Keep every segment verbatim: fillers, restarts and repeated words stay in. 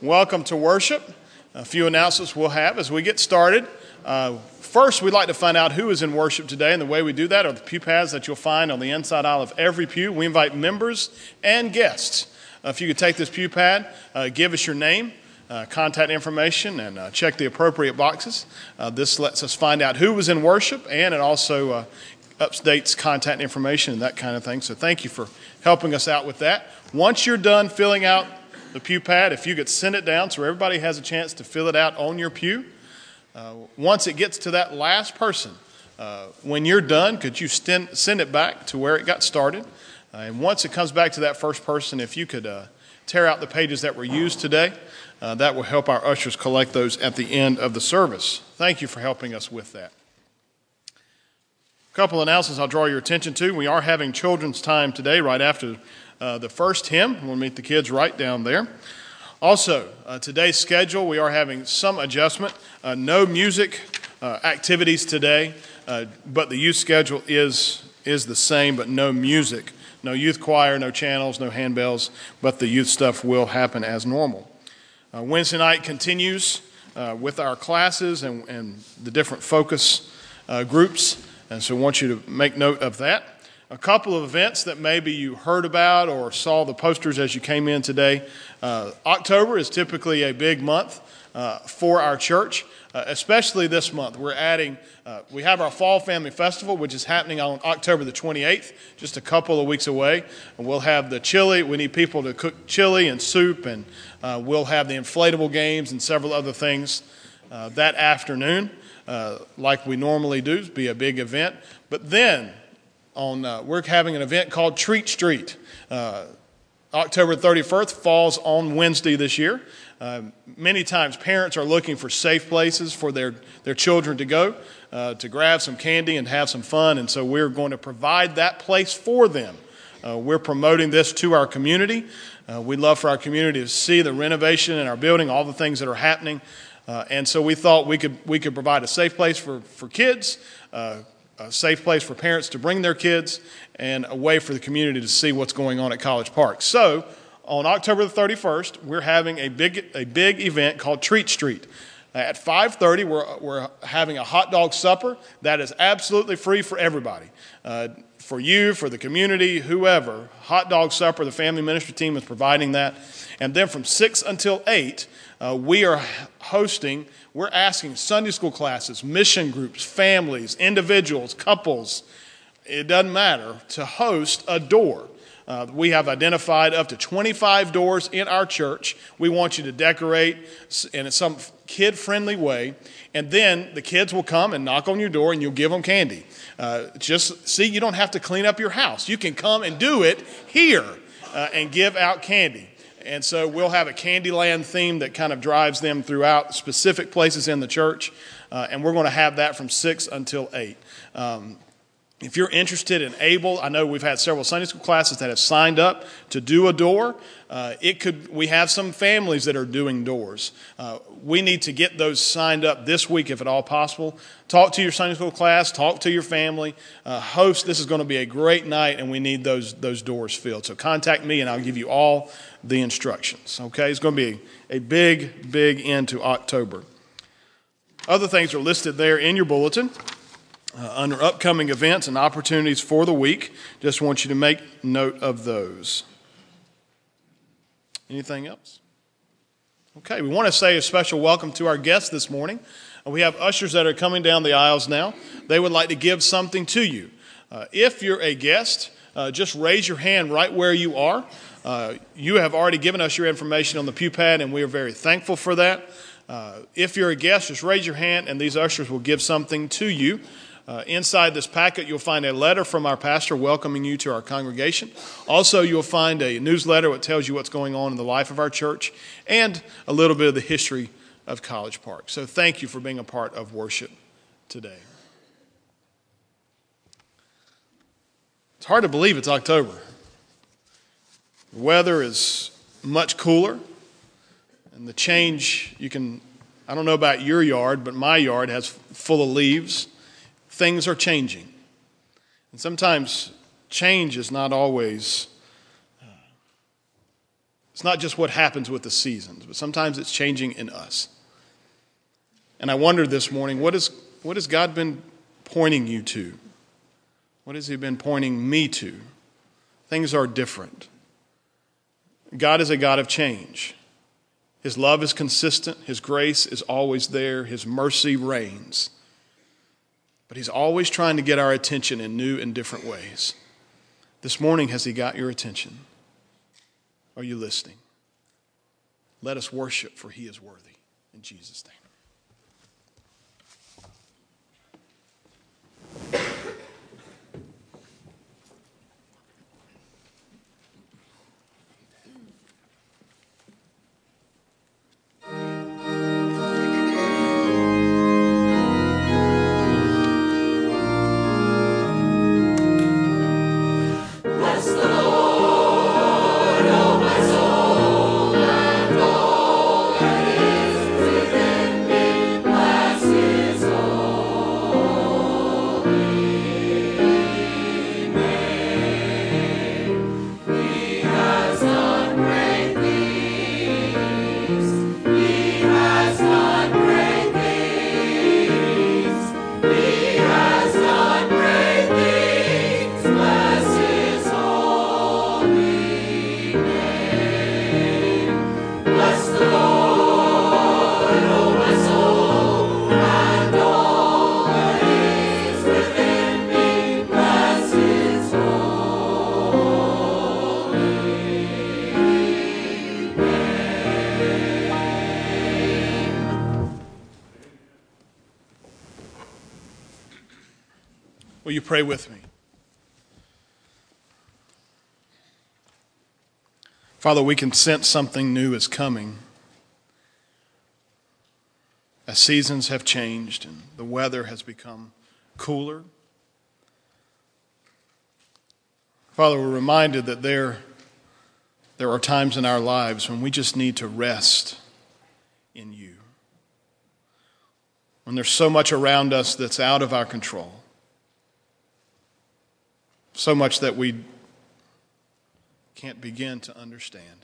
Welcome to worship. A few announcements we'll have as we get started. Uh, first, we'd like to find out who is in worship today, and the way we do that are the pew pads that you'll find on the inside aisle of every pew. We invite members and guests. Uh, if you could take this pew pad, uh, give us your name, uh, contact information, and uh, check the appropriate boxes. Uh, this lets us find out who was in worship, and it also uh, updates contact information and that kind of thing. So thank you for helping us out with that. Once you're done filling out the pew pad, if you could send it down so everybody has a chance to fill it out on your pew. Uh, once it gets to that last person, uh, when you're done, could you send, send it back to where it got started? Uh, and once it comes back to that first person, if you could uh, tear out the pages that were used today, uh, that will help our ushers collect those at the end of the service. Thank you for helping us with that. A couple announcements I'll draw your attention to. We are having children's time today right after uh, the first hymn. We'll meet the kids right down there. Also, uh, today's schedule, we are having some adjustment. Uh, no music uh, activities today, uh, but the youth schedule is is the same, but no music. No youth choir, no channels, no handbells, but the youth stuff will happen as normal. Uh, Wednesday night continues uh, with our classes and, and the different focus uh, groups. And so I want you to make note of that. A couple of events that maybe you heard about or saw the posters as you came in today. Uh, October is typically a big month uh, for our church, uh, especially this month. We're adding, uh, we have our Fall Family Festival, which is happening on October the twenty-eighth, just a couple of weeks away. And we'll have the chili. We need people to cook chili and soup, and uh, we'll have the inflatable games and several other things uh, that afternoon. Uh, like we normally do, be a big event. But then on uh, we're having an event called Treat Street. Uh, October thirty-first falls on Wednesday this year. Uh, many times parents are looking for safe places for their, their children to go, uh, to grab some candy and have some fun. And so we're going to provide that place for them. Uh, we're promoting this to our community. Uh, we'd love for our community to see the renovation in our building, all the things that are happening. Uh, and so we thought we could we could provide a safe place for, for kids, uh, a safe place for parents to bring their kids, and a way for the community to see what's going on at College Park. So on October the thirty-first, we're having a big a big event called Treat Street. At five thirty, we're, we're having a hot dog supper that is absolutely free for everybody. Uh, for you, for the community, whoever. Hot dog supper, the family ministry team is providing that. And then from six until eight, uh, we are hosting, we're asking Sunday school classes, mission groups, families, individuals, couples, it doesn't matter, to host a door. Uh, we have identified up to twenty-five doors in our church. We want you to decorate in some kid-friendly way, and then the kids will come and knock on your door, and you'll give them candy. Uh, just see, you don't have to clean up your house. You can come and do it here uh, and give out candy. And so we'll have a Candyland theme that kind of drives them throughout specific places in the church, uh, and we're going to have that from six until eight. Um, If you're interested and able, I know we've had several Sunday school classes that have signed up to do a door. Uh, it could. We have some families that are doing doors. Uh, we need to get those signed up this week if at all possible. Talk to your Sunday school class. Talk to your family. Uh, host. This is going to be a great night, and we need those those doors filled. So contact me, and I'll give you all the instructions. Okay, it's going to be a, a big, big end to October. Other things are listed there in your bulletin. Uh, under upcoming events and opportunities for the week. Just want you to make note of those. Anything else? Okay, we want to say a special welcome to our guests this morning. Uh, we have ushers that are coming down the aisles now. They would like to give something to you. Uh, if you're a guest, uh, just raise your hand right where you are. Uh, you have already given us your information on the pew pad, and we are very thankful for that. Uh, if you're a guest, just raise your hand, and these ushers will give something to you. Uh, inside this packet, you'll find a letter from our pastor welcoming you to our congregation. Also, you'll find a newsletter that tells you what's going on in the life of our church and a little bit of the history of College Park. So thank you for being a part of worship today. It's hard to believe it's October. The weather is much cooler, and the change, you can, I don't know about your yard, but my yard has full of leaves. Things are changing. And sometimes change is not always uh, It's not just what happens with the seasons, but sometimes it's changing in us. And I wondered this morning, what, is, what has God been pointing you to? What has he been pointing me to? Things are different. God is a God of change. His love is consistent. His grace is always there. His mercy reigns. But he's always trying to get our attention in new and different ways. This morning, has he got your attention? Are you listening? Let us worship, for he is worthy. In Jesus' name. Will you pray with me? Father, we can sense something new is coming. As seasons have changed and the weather has become cooler. Father, we're reminded that there, there are times in our lives when we just need to rest in you. When there's so much around us that's out of our control. So much that we can't begin to understand.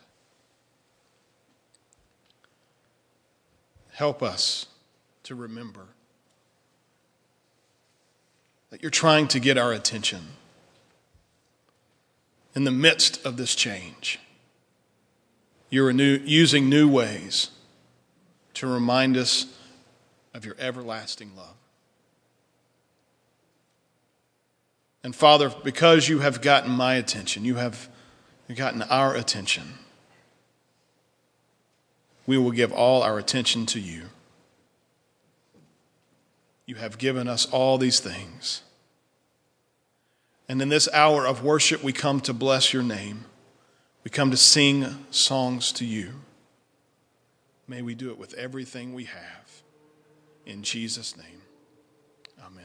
Help us to remember that you're trying to get our attention in the midst of this change. You're new, using new ways to remind us of your everlasting love. And Father, because you have gotten my attention, you have gotten our attention, we will give all our attention to you. You have given us all these things. And in this hour of worship, we come to bless your name. We come to sing songs to you. May we do it with everything we have. In Jesus' name, amen.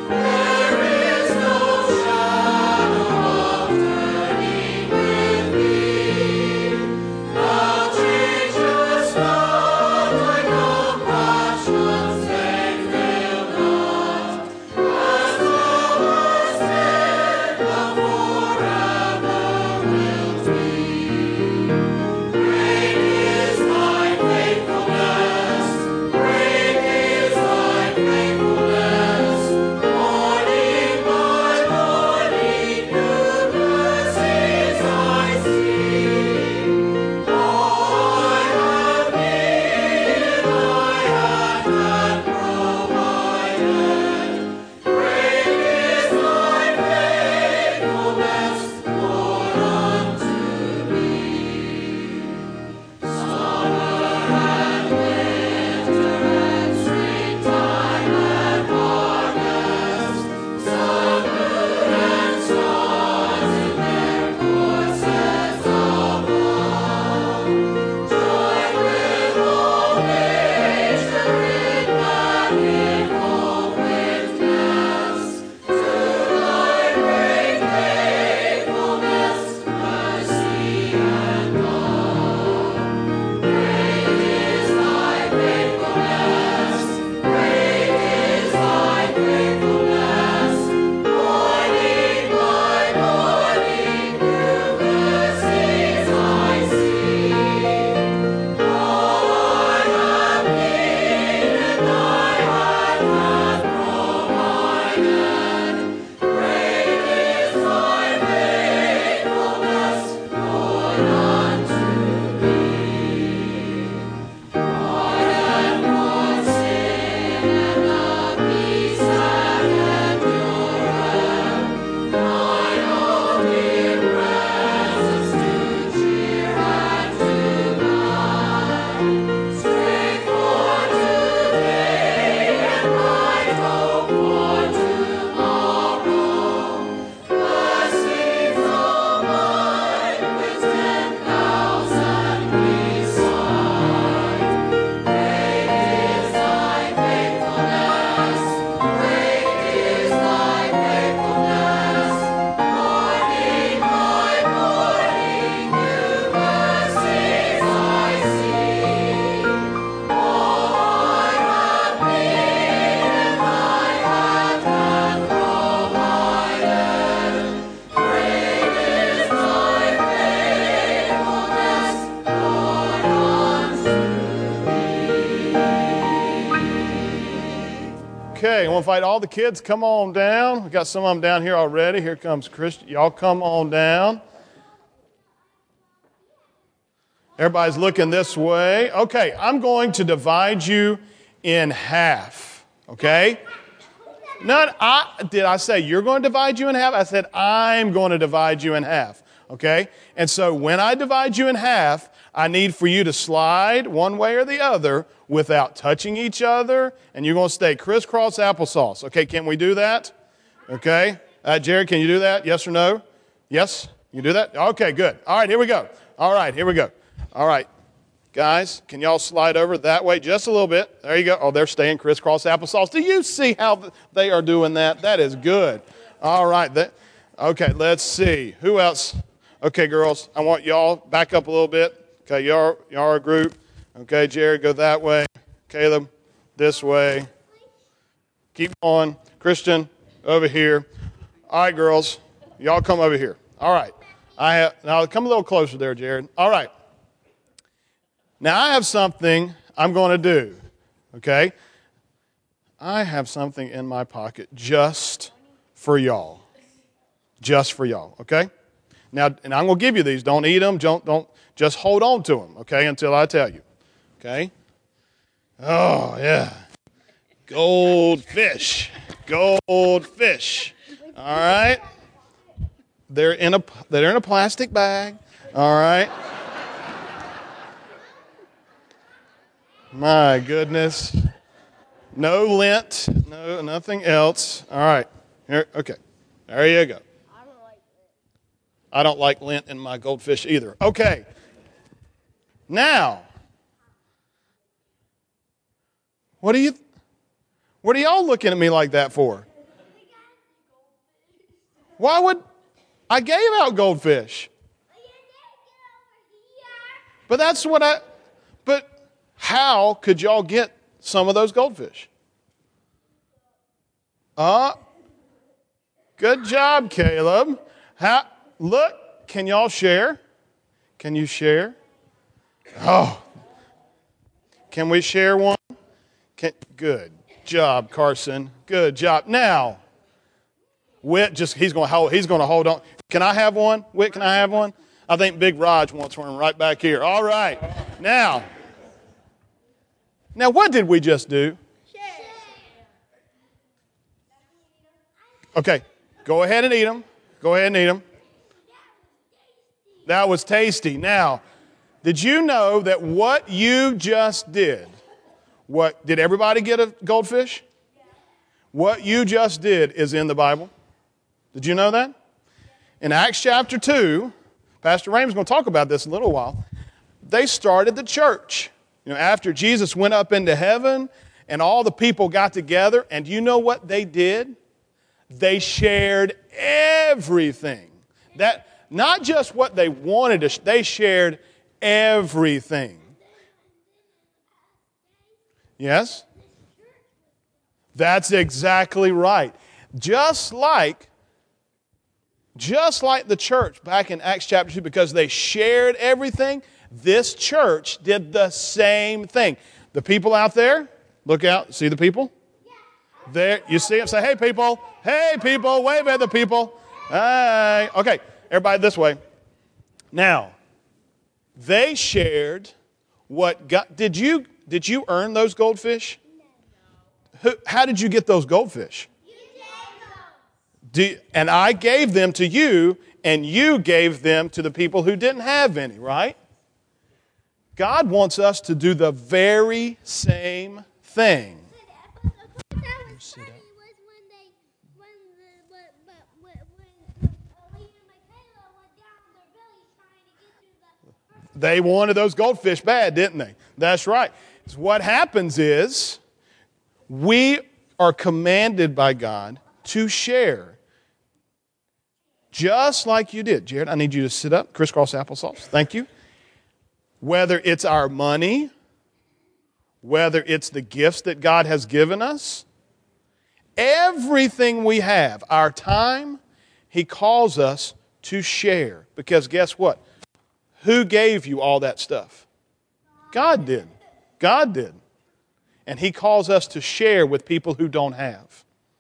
There is no shadow of turning with me. invite all the kids, come on down. We got some of them down here already. Here comes Christian. Y'all come on down. Everybody's looking this way. Okay, I'm going to divide you in half. Okay? Not I did I say you're going to divide you in half? I said I'm going to divide you in half. Okay? And so when I divide you in half, I need for you to slide one way or the other without touching each other, and you're going to stay crisscross applesauce. Okay, can we do that? Okay. Uh, Jared, can you do that? Yes or no? Yes? You do that? Okay, good. All right, here we go. All right, here we go. All right. Guys, can y'all slide over that way just a little bit? There you go. Oh, they're staying crisscross applesauce. Do you see how they are doing that? That is good. All right. That, okay, let's see. Who else? Okay, girls, I want y'all back up a little bit. Okay, y'all, y'all are a group. Okay, Jared, go that way. Caleb, this way. Keep going. Christian, over here. All right, girls, y'all come over here. All right. I have, now come a little closer there, Jared. All right. Now I have something I'm going to do. Okay? I have something in my pocket just for y'all. Just for y'all. Okay? Now, and I'm going to give you these. Don't eat them. Don't, don't, just hold on to them, okay, until I tell you. Okay? Oh, yeah. Goldfish. Goldfish. All right? They're in a, they're in a plastic bag. All right? My goodness. No lint. No, nothing else. All right. Here, okay. There you go. I don't like lint in my goldfish either. Okay. Now, what are you, what are y'all looking at me like that for? Why would, I gave out goldfish. But that's what I, but how could y'all get some of those goldfish? Uh, good job, Caleb. How, look, can y'all share? Can you share? Oh, can we share one? Can, good job, Carson. Good job. Now, Whit, just he's going to hold. He's going to hold on. Can I have one? Whit, can I have one? I think Big Raj wants one right back here. All right. Now, now what did we just do? Okay, go ahead and eat them. Go ahead and eat them. That was tasty. Now, did you know that what you just did, what did everybody get a goldfish? What you just did is in the Bible. Did you know that? In Acts chapter two, Pastor Raymond's going to talk about this in a little while. They started the church. You know, after Jesus went up into heaven and all the people got together, and you know what they did? They shared everything. That not just what they wanted to, they shared everything. Yes? That's exactly right. Just like, just like the church back in Acts chapter two, because they shared everything, this church did the same thing. The people out there, look out, see the people? There, you see them, say, hey people, hey people, wave at the people. Hey, okay, everybody this way. Now, they shared what God, did you, did you earn those goldfish? Who, how did you get those goldfish? Do, and I gave them to you, and you gave them to the people who didn't have any, right? God wants us to do the very same thing. They wanted those goldfish bad, didn't they? That's right. So what happens is we are commanded by God to share. Just like you did. Jared, I need you to sit up. Crisscross applesauce. Thank you. Whether it's our money, whether it's the gifts that God has given us, everything we have, our time, He calls us to share. Because guess what? Who gave you all that stuff? God did. God did. And He calls us to share with people who don't have.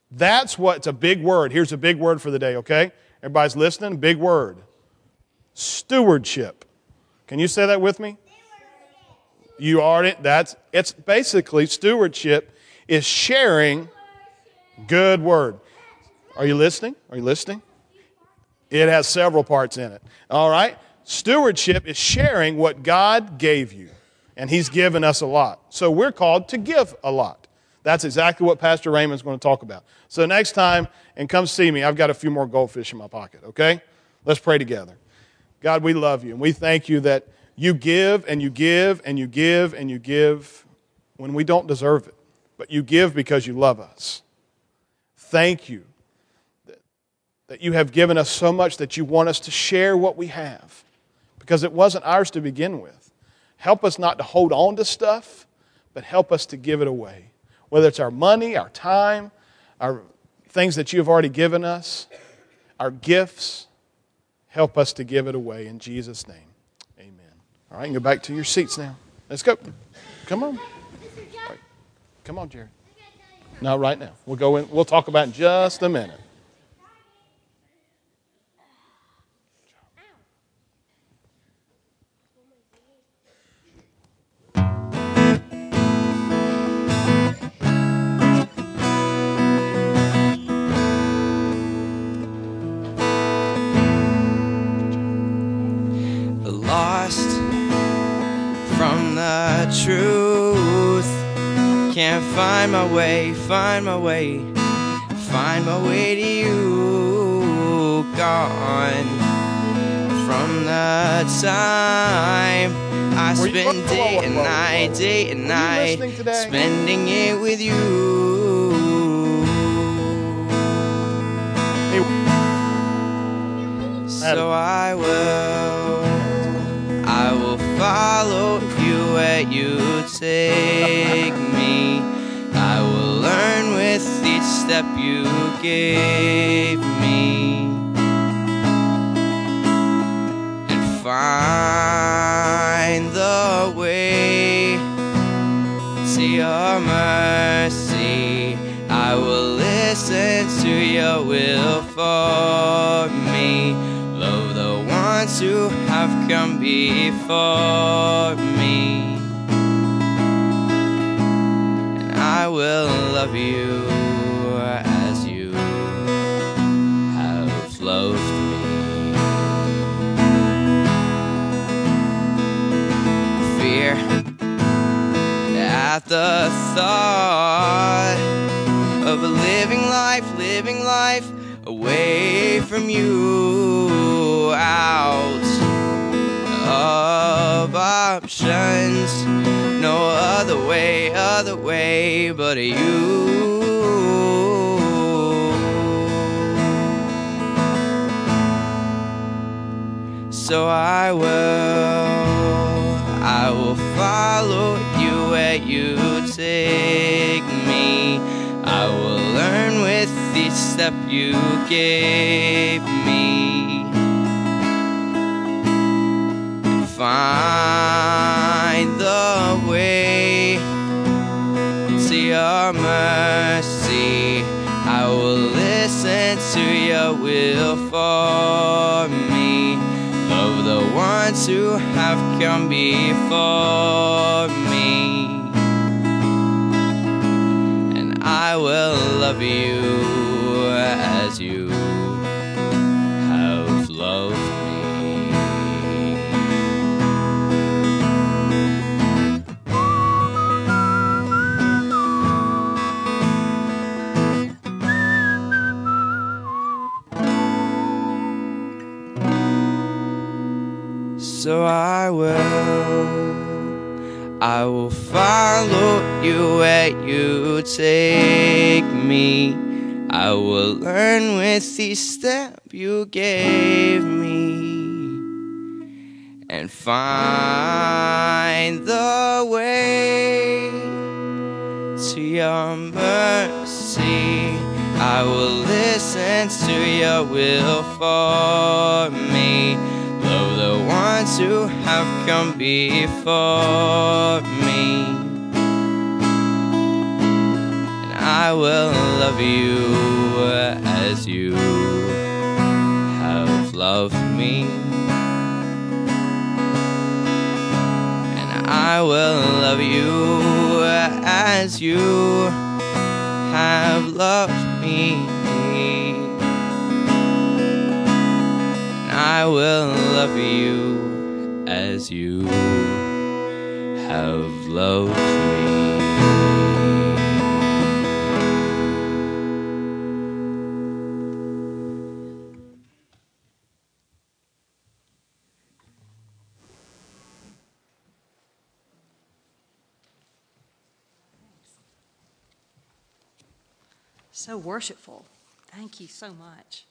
That's what, it's a big word. Here's a big word for the day, okay? Everybody's listening? Big word. Stewardship. Can you say that with me? You already, that's, it's basically stewardship is sharing good word. Are you listening? Are you listening? It has several parts in it. All right? Stewardship is sharing what God gave you. And he's given us a lot. So we're called to give a lot. That's exactly what Pastor Raymond's going to talk about. So next time, and come see me, I've got a few more goldfish in my pocket, okay? Let's pray together. God, we love you, and we thank you that you give and you give and you give and you give when we don't deserve it. But you give because you love us. Thank you that, that you have given us so much that you want us to share what we have because it wasn't ours to begin with. Help us not to hold on to stuff, but help us to give it away. Whether it's our money, our time, our things that you have already given us, our gifts, help us to give it away in Jesus' name. Amen. All right, you can go back to your seats now. Let's go. Come on. Right. Come on, Jared. No, right now. We'll go in. We'll talk about it in just a minute. Lost from the truth, can't find my way, find my way, find my way to you. Gone from the time I spend day and night, day and night, spending it with you. So I will, I will follow you where you take me. I will learn with each step you gave me, and find the way to your mercy. I will listen to your will for me. Love the ones who have come before me, and I will love you as you have loved me. Fear at the thought of a living life, living life away from you, out of options, no other way, other way but you. So I will, I will follow you where you take me. I will learn with each step you gave me, and find the way to your mercy. I will listen to your will for me. Love the ones who have come before me, I will love you as you have loved me. So I will, I will follow you where you take me. I will learn with each step you gave me, and find the way to your mercy. I will listen to your will for me. Love the ones who have come before me, and I will love you as you have loved me. And I will love you as you have loved me. And I will love you as you have loved me. So worshipful. Thank you so much.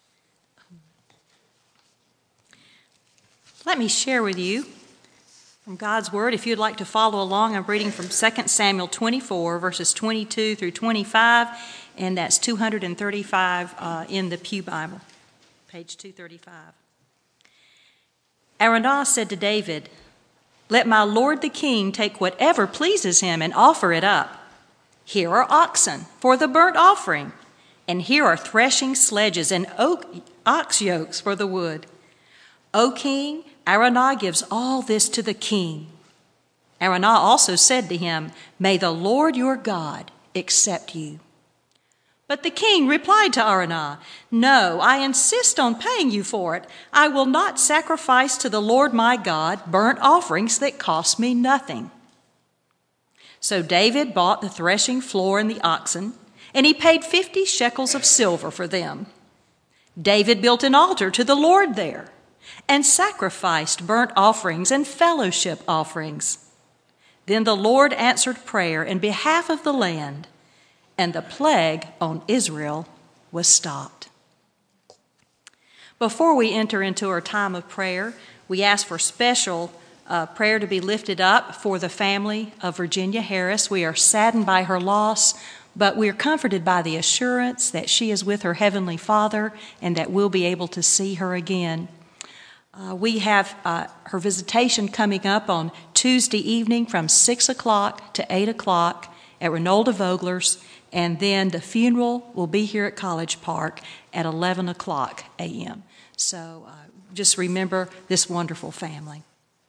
Let me share with you from God's Word. If you'd like to follow along, I'm reading from Second Samuel twenty-four, verses twenty-two through twenty-five, and that's two thirty-five uh, in the Pew Bible, page two thirty-five. Araunah said to David, "Let my lord the king take whatever pleases him and offer it up. Here are oxen for the burnt offering, and here are threshing sledges and oak, ox yokes for the wood. O king, Araunah gives all this to the king." Araunah also said to him, "May the Lord your God accept you." But the king replied to Araunah, "No, I insist on paying you for it. I will not sacrifice to the Lord my God burnt offerings that cost me nothing." So David bought the threshing floor and the oxen, and he paid fifty shekels of silver for them. David built an altar to the Lord there and sacrificed burnt offerings and fellowship offerings. Then the Lord answered prayer in behalf of the land, and the plague on Israel was stopped. Before we enter into our time of prayer, we ask for special uh, prayer to be lifted up for the family of Virginia Harris. We are saddened by her loss, but we are comforted by the assurance that she is with her Heavenly Father and that we'll be able to see her again. Uh, we have uh, her visitation coming up on Tuesday evening from six o'clock to eight o'clock at Renolda Vogler's, and then the funeral will be here at College Park at eleven o'clock a.m. So uh, just remember this wonderful family.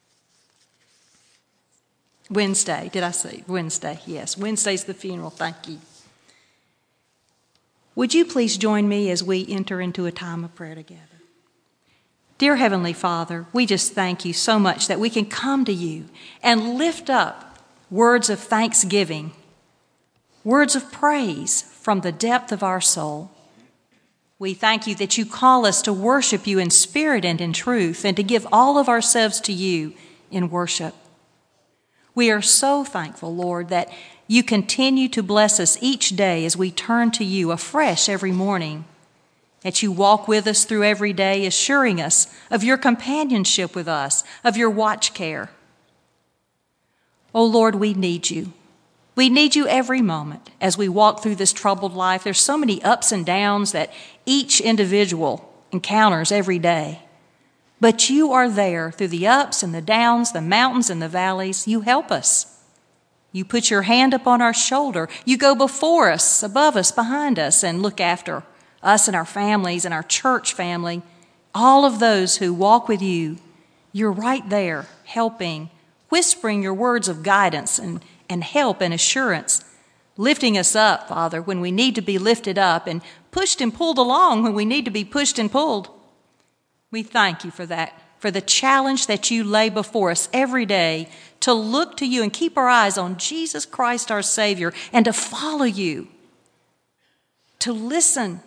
Wednesday, did I say Wednesday? Yes, Wednesday's the funeral. Thank you. Would you please join me as we enter into a time of prayer together? Dear Heavenly Father, we just thank you so much that we can come to you and lift up words of thanksgiving, words of praise from the depth of our soul. We thank you that you call us to worship you in spirit and in truth, and to give all of ourselves to you in worship. We are so thankful, Lord, that you continue to bless us each day as we turn to you afresh every morning, that you walk with us through every day, assuring us of your companionship with us, of your watch care. Oh, Lord, we need you. We need you every moment as we walk through this troubled life. There's so many ups and downs that each individual encounters every day. But you are there through the ups and the downs, the mountains and the valleys. You help us. You put your hand upon our shoulder. You go before us, above us, behind us, and look after us and our families and our church family. All of those who walk with you, you're right there helping, whispering your words of guidance and, and help and assurance, lifting us up, Father, when we need to be lifted up, and pushed and pulled along when we need to be pushed and pulled. We thank you for that, for the challenge that you lay before us every day to look to you and keep our eyes on Jesus Christ, our Savior, and to follow you, to listen,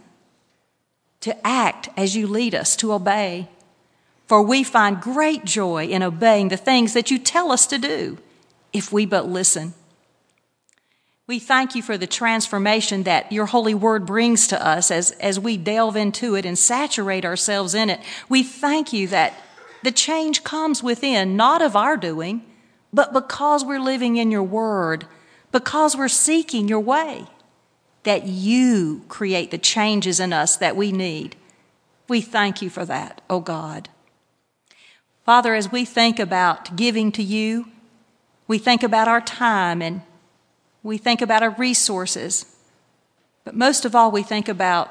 to act as you lead us, to obey. For we find great joy in obeying the things that you tell us to do, if we but listen. We thank you for the transformation that your holy word brings to us as, as we delve into it and saturate ourselves in it. We thank you that the change comes within, not of our doing, but because we're living in your word, because we're seeking your way, that you create the changes in us that we need. We thank you for that, oh God. Father, as we think about giving to you, we think about our time and we think about our resources, but most of all, we think about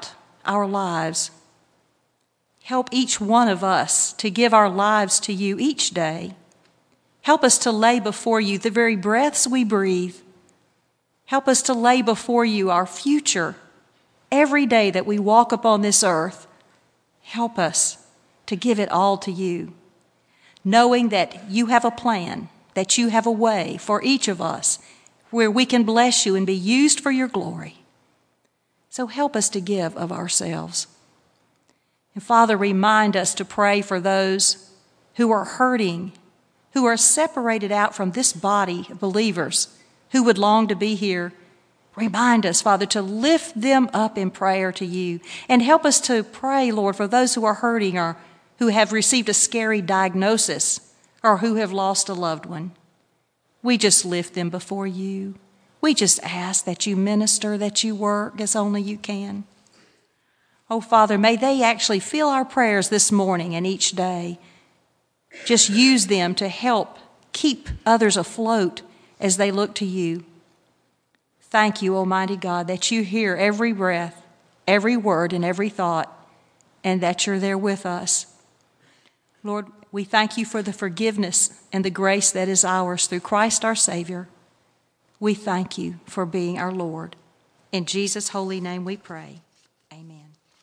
our lives. Help each one of us to give our lives to you each day. Help us to lay before you the very breaths we breathe. Help us to lay before you our future every day that we walk upon this earth. Help us to give it all to you, knowing that you have a plan, that you have a way for each of us where we can bless you and be used for your glory. So help us to give of ourselves. And Father, remind us to pray for those who are hurting, who are separated out from this body of believers who would long to be here. Remind us, Father, to lift them up in prayer to you, and help us to pray, Lord, for those who are hurting or who have received a scary diagnosis or who have lost a loved one. We just lift them before you. We just ask that you minister, that you work as only you can. Oh, Father, may they actually feel our prayers this morning and each day. Just use them to help keep others afloat as they look to you. Thank you, Almighty God, that you hear every breath, every word, and every thought, and that you're there with us. Lord, we thank you for the forgiveness and the grace that is ours through Christ our Savior. We thank you for being our Lord. In Jesus' holy name we pray. Amen.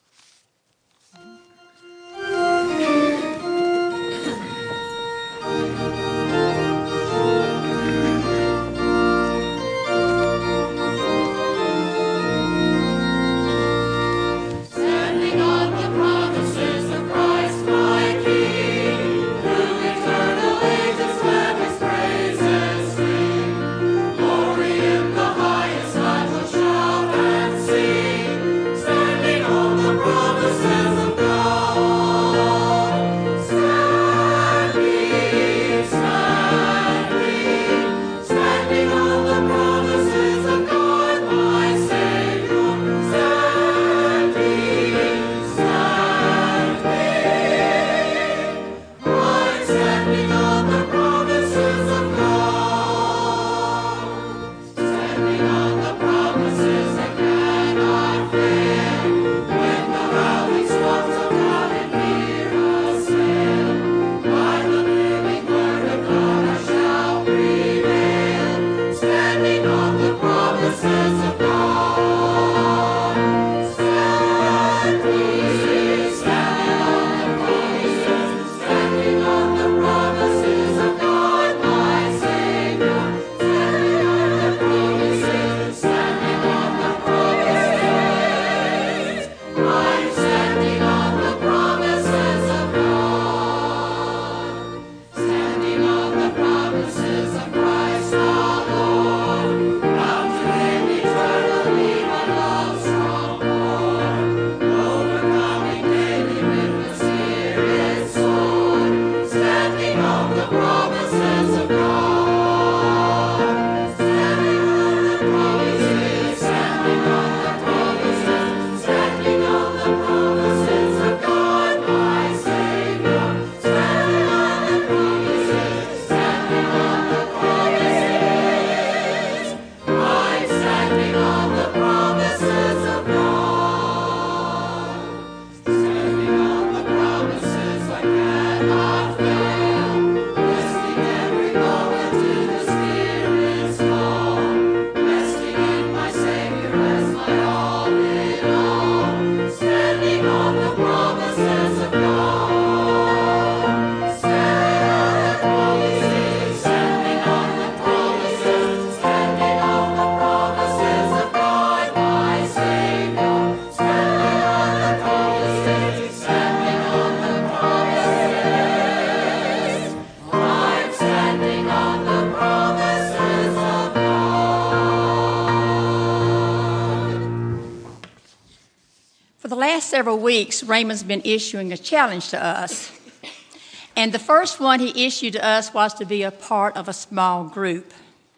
Several weeks, Raymond's been issuing a challenge to us. And the first one he issued to us was to be a part of a small group.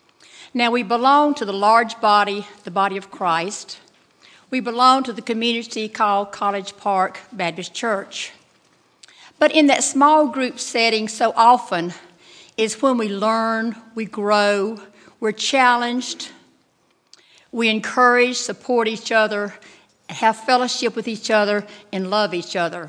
Now, we belong to the large body, the body of Christ. We belong to the community called College Park Baptist Church. But in that small group setting, so often is when we learn, we grow, we're challenged, we encourage, support each other, have fellowship with each other, and love each other.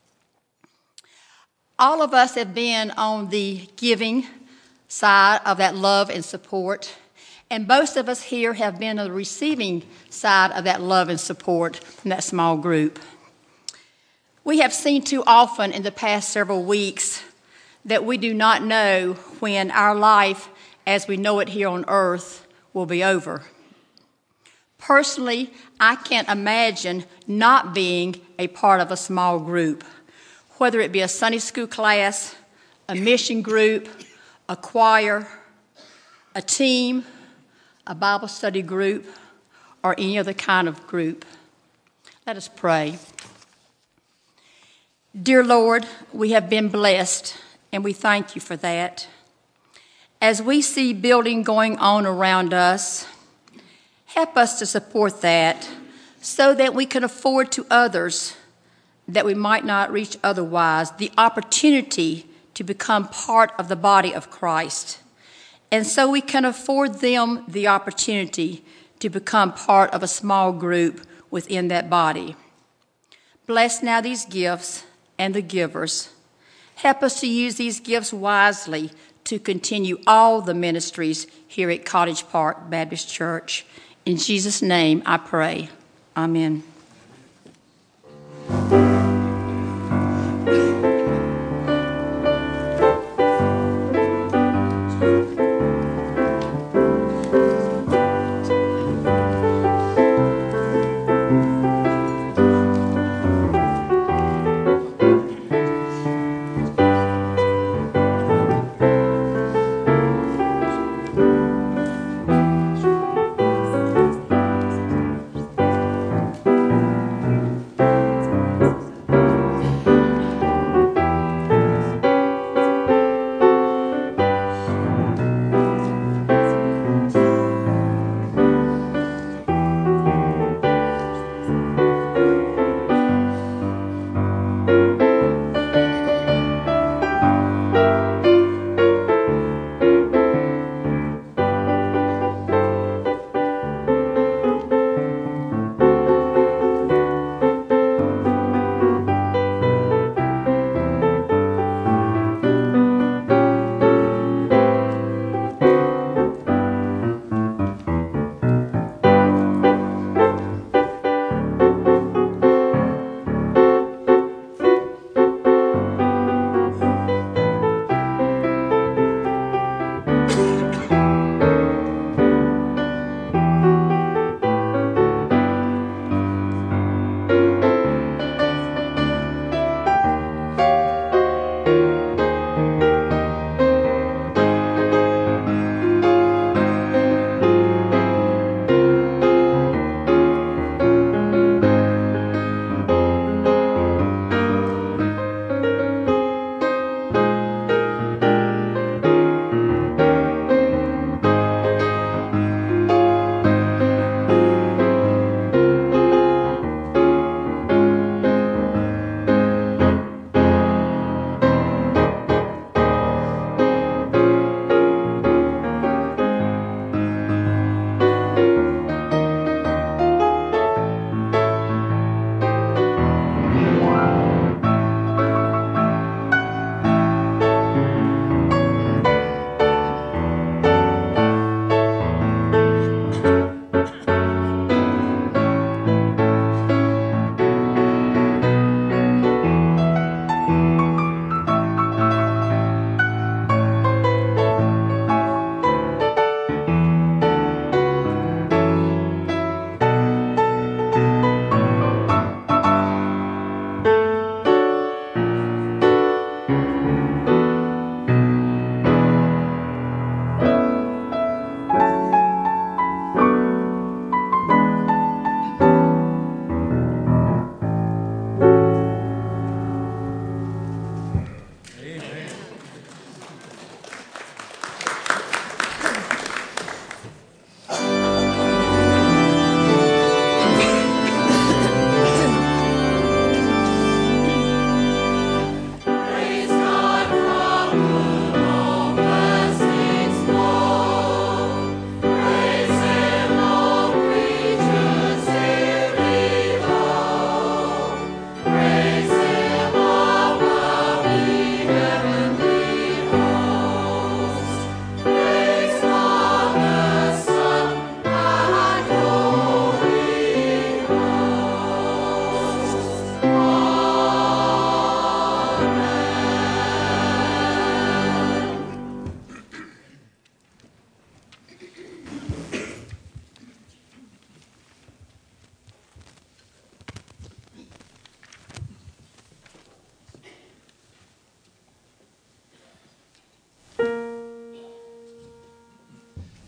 All of us have been on the giving side of that love and support, and most of us here have been on the receiving side of that love and support from that small group. We have seen too often in the past several weeks that we do not know when our life as we know it here on earth will be over. Personally, I can't imagine not being a part of a small group, whether it be a Sunday school class, a mission group, a choir, a team, a Bible study group, or any other kind of group. Let us pray. Dear Lord, we have been blessed, and we thank you for that. As we see building going on around us, help us to support that so that we can afford to others that we might not reach otherwise the opportunity to become part of the body of Christ. And so we can afford them the opportunity to become part of a small group within that body. Bless now these gifts and the givers. Help us to use these gifts wisely to continue all the ministries here at Cottage Park Baptist Church. In Jesus' name I pray. Amen.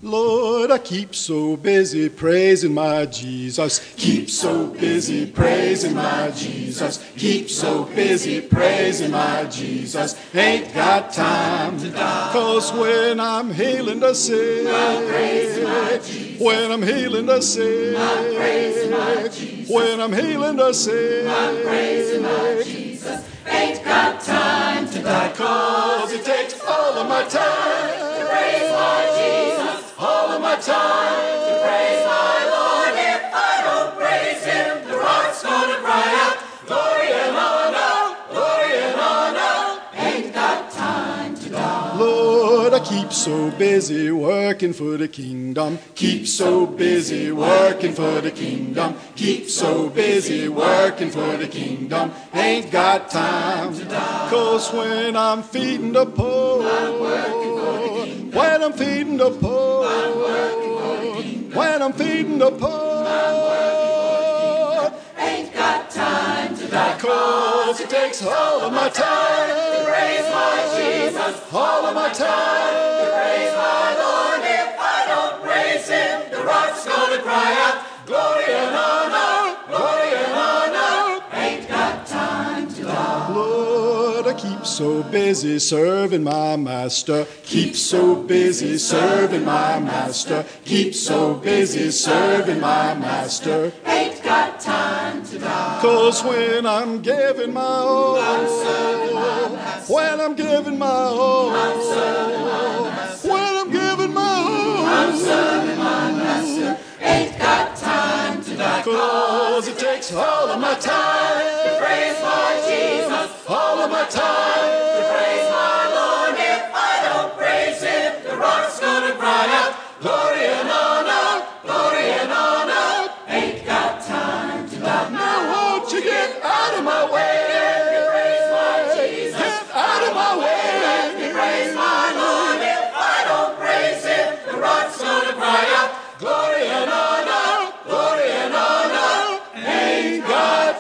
Lord, I keep so busy praising my Jesus. Keep so busy praising my Jesus. Keep so busy praising my Jesus. Ain't got time to die. Cause when I'm healing the sick, I'm praising my Jesus. When I'm healing the sick, I'm praising my Jesus. When I'm healing the sick, I'm praising my Jesus. Ain't got time to die. Cause it takes all of my time to praise my Jesus. All of my time to praise my Lord. If I don't praise him, the rock's gonna cry out, glory and honor, glory and honor. Ain't got time to die. Lord, I keep so busy working for the kingdom. Keep so busy working for the kingdom. Keep so busy working for the kingdom. Ain't got time to die. Cause when I'm feeding the poor, I'm working for the kingdom. When I'm feeding the poor, I'm working for the kingdom. When I'm feeding the poor, I'm working for the kingdom. Ain't got time to die. Cause it takes all of my time to praise my Jesus. All of my time to praise my Lord. If I don't praise him, the rock's gonna cry out, glory and honor, glory and honor. Ain't got time to die. Lord, I keep so busy serving my master. Keep so busy serving my master. Keep so busy serving my master. Ain't got time to die. Cause when I'm giving my all, I'm serving my master. When I'm giving my all, I'm serving my master. When I'm giving my all, I'm serving my master. Ain't got time to die. Cause it takes all of my time to praise my Jesus. All of my time to praise my Lord. If I don't praise him, the rock's gonna cry out, glory and honor, glory and honor. Ain't got time to die. Now won't you get out of my way? Let me praise my Jesus. Get out of my way. Let me praise my Lord. If I don't praise him, the rock's gonna cry out, glory and honor, glory and honor. Ain't got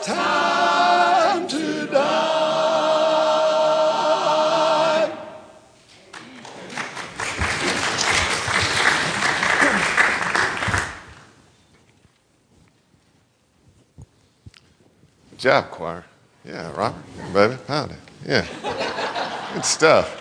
time to die. Good job, choir. Yeah, Robert, baby, pound it. Yeah, good stuff.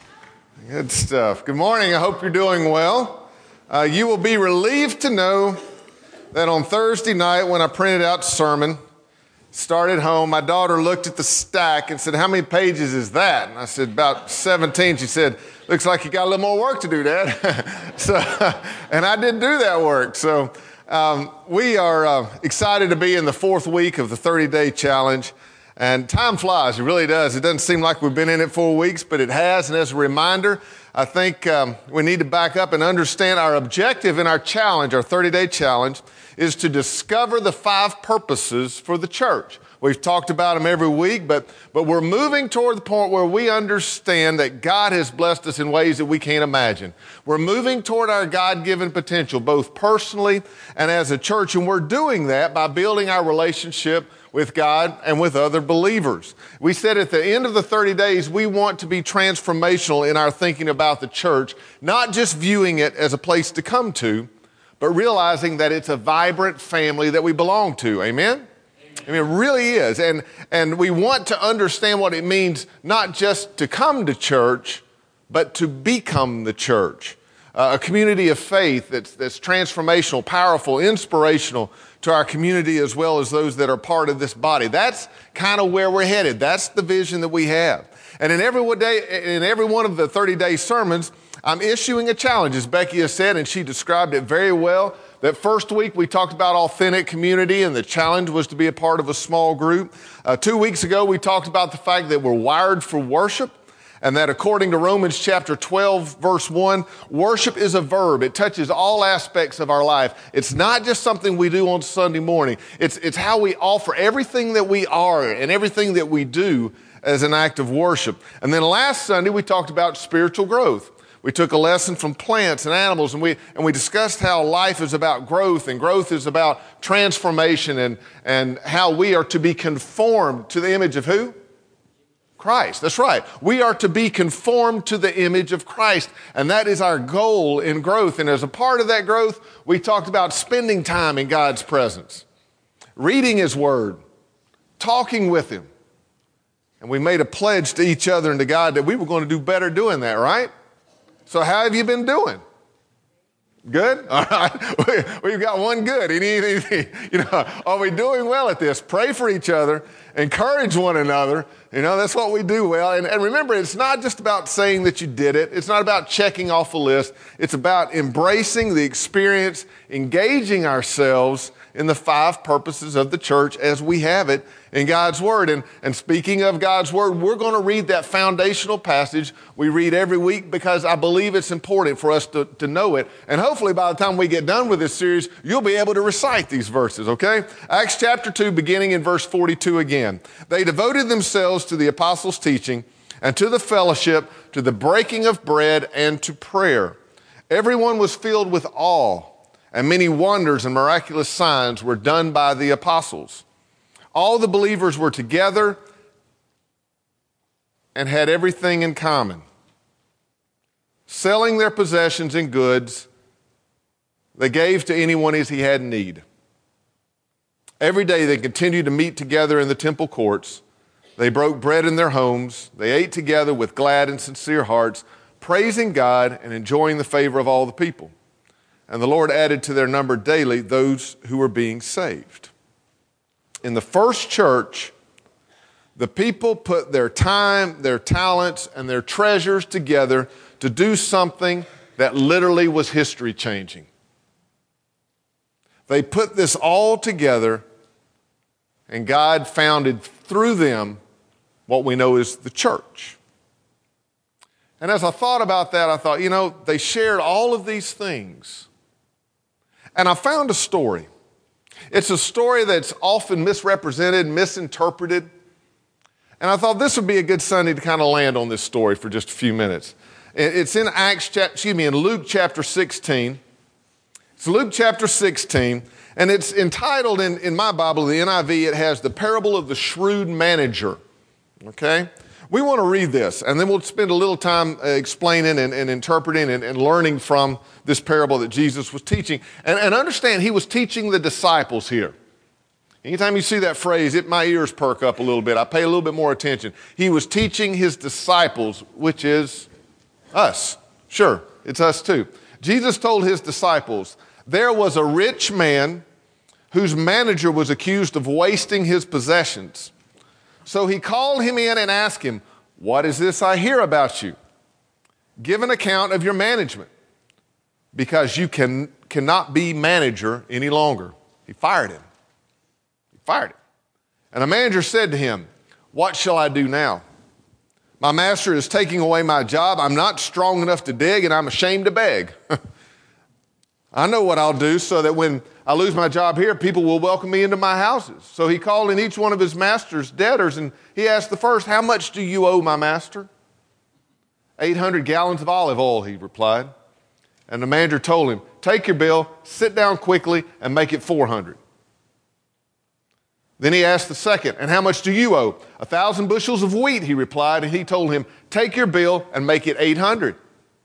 Good stuff. Good morning. I hope you're doing well. Uh, you will be relieved to know that on Thursday night when I printed out the sermon, started home, my daughter looked at the stack and said, how many pages is that? And I said, about seventeen. She said, looks like you got a little more work to do, Dad. so, and I didn't do that work. So um, we are uh, excited to be in the fourth week of the thirty-day challenge. And time flies, it really does. It doesn't seem like we've been in it four weeks, but it has. And as a reminder, I think um, we need to back up and understand our objective in our challenge, our thirty-day challenge, is to discover the five purposes for the church. We've talked about them every week, but, but we're moving toward the point where we understand that God has blessed us in ways that we can't imagine. We're moving toward our God-given potential, both personally and as a church, and we're doing that by building our relationship with God and with other believers. We said at the end of the thirty days, we want to be transformational in our thinking about the church, not just viewing it as a place to come to, but realizing that it's a vibrant family that we belong to. Amen? I mean, it really is. And, and we want to understand what it means not just to come to church, but to become the church. Uh, a community of faith that's, that's transformational, powerful, inspirational to our community as well as those that are part of this body. That's kind of where we're headed. That's the vision that we have. And in every day, in every one of the thirty-day sermons, I'm issuing a challenge, as Becky has said, and she described it very well. That first week, we talked about authentic community, and the challenge was to be a part of a small group. Uh, two weeks ago, we talked about the fact that we're wired for worship, and that according to Romans chapter twelve, verse one, worship is a verb. It touches all aspects of our life. It's not just something we do on Sunday morning. It's, it's how we offer everything that we are and everything that we do as an act of worship. And then last Sunday, we talked about spiritual growth. We took a lesson from plants and animals, and we and we discussed how life is about growth, and growth is about transformation, and, and how we are to be conformed to the image of who? Christ. That's right. We are to be conformed to the image of Christ, and that is our goal in growth. And as a part of that growth, we talked about spending time in God's presence, reading His Word, talking with Him. And we made a pledge to each other and to God that we were going to do better doing that, right? So how have you been doing? Good? All right. We've got one good. Anything, you know, are we doing well at this? Pray for each other. Encourage one another. You know, that's what we do well. And, and remember, it's not just about saying that you did it. It's not about checking off a list. It's about embracing the experience, engaging ourselves in the five purposes of the church as we have it in God's Word. And, and speaking of God's Word, we're going to read that foundational passage we read every week because I believe it's important for us to, to know it. And hopefully by the time we get done with this series, you'll be able to recite these verses, okay? Acts chapter two, beginning in verse forty-two again. They devoted themselves to the apostles' teaching and to the fellowship, to the breaking of bread and to prayer. Everyone was filled with awe, and many wonders and miraculous signs were done by the apostles. All the believers were together and had everything in common. Selling their possessions and goods, they gave to anyone as he had need. Every day they continued to meet together in the temple courts. They broke bread in their homes. They ate together with glad and sincere hearts, praising God and enjoying the favor of all the people. And the Lord added to their number daily those who were being saved. In the first church, the people put their time, their talents, and their treasures together to do something that literally was history changing. They put this all together, and God founded through them what we know as the church. And as I thought about that, I thought, you know, they shared all of these things. And I found a story. It's a story that's often misrepresented, misinterpreted. And I thought this would be a good Sunday to kind of land on this story for just a few minutes. It's in Acts, excuse me, in Luke chapter sixteen. It's Luke chapter sixteen, and it's entitled in, in my Bible, the N I V, it has the parable of the shrewd manager. Okay? We want to read this, and then we'll spend a little time uh, explaining and, and interpreting and, and learning from this parable that Jesus was teaching. And, and understand, he was teaching the disciples here. Anytime you see that phrase, it, my ears perk up a little bit. I pay a little bit more attention. He was teaching his disciples, which is us. Sure, it's us too. Jesus told his disciples, there was a rich man whose manager was accused of wasting his possessions. So he called him in and asked him, what is this I hear about you? Give an account of your management, because you can, cannot be manager any longer. He fired him. He fired him. And the manager said to him, what shall I do now? My master is taking away my job. I'm not strong enough to dig, and I'm ashamed to beg. I know what I'll do so that when I lose my job here, people will welcome me into my houses. So he called in each one of his master's debtors, and he asked the first, how much do you owe my master? eight hundred gallons of olive oil, he replied. And the manager told him, take your bill, sit down quickly, and make it four hundred. Then he asked the second, and how much do you owe? A thousand bushels of wheat, he replied, and he told him, take your bill and make it eight hundred.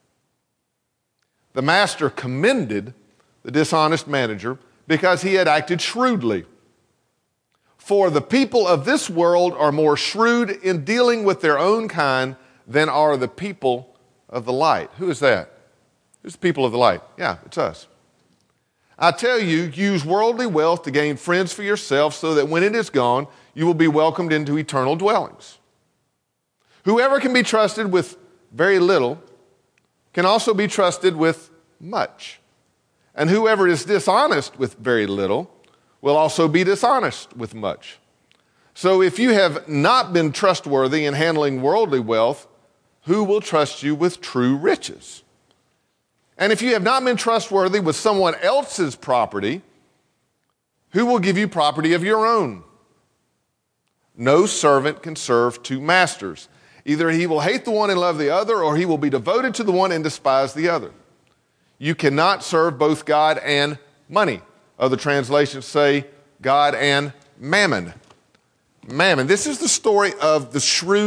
The master commended the dishonest manager because he had acted shrewdly. For the people of this world are more shrewd in dealing with their own kind than are the people of the light. Who is that? Who's the people of the light? Yeah, it's us. I tell you, use worldly wealth to gain friends for yourself so that when it is gone, you will be welcomed into eternal dwellings. Whoever can be trusted with very little can also be trusted with much. And whoever is dishonest with very little will also be dishonest with much. So if you have not been trustworthy in handling worldly wealth, who will trust you with true riches? And if you have not been trustworthy with someone else's property, who will give you property of your own? No servant can serve two masters. Either he will hate the one and love the other, or he will be devoted to the one and despise the other. You cannot serve both God and money. Other translations say God and mammon. Mammon. This is the story of the shrewd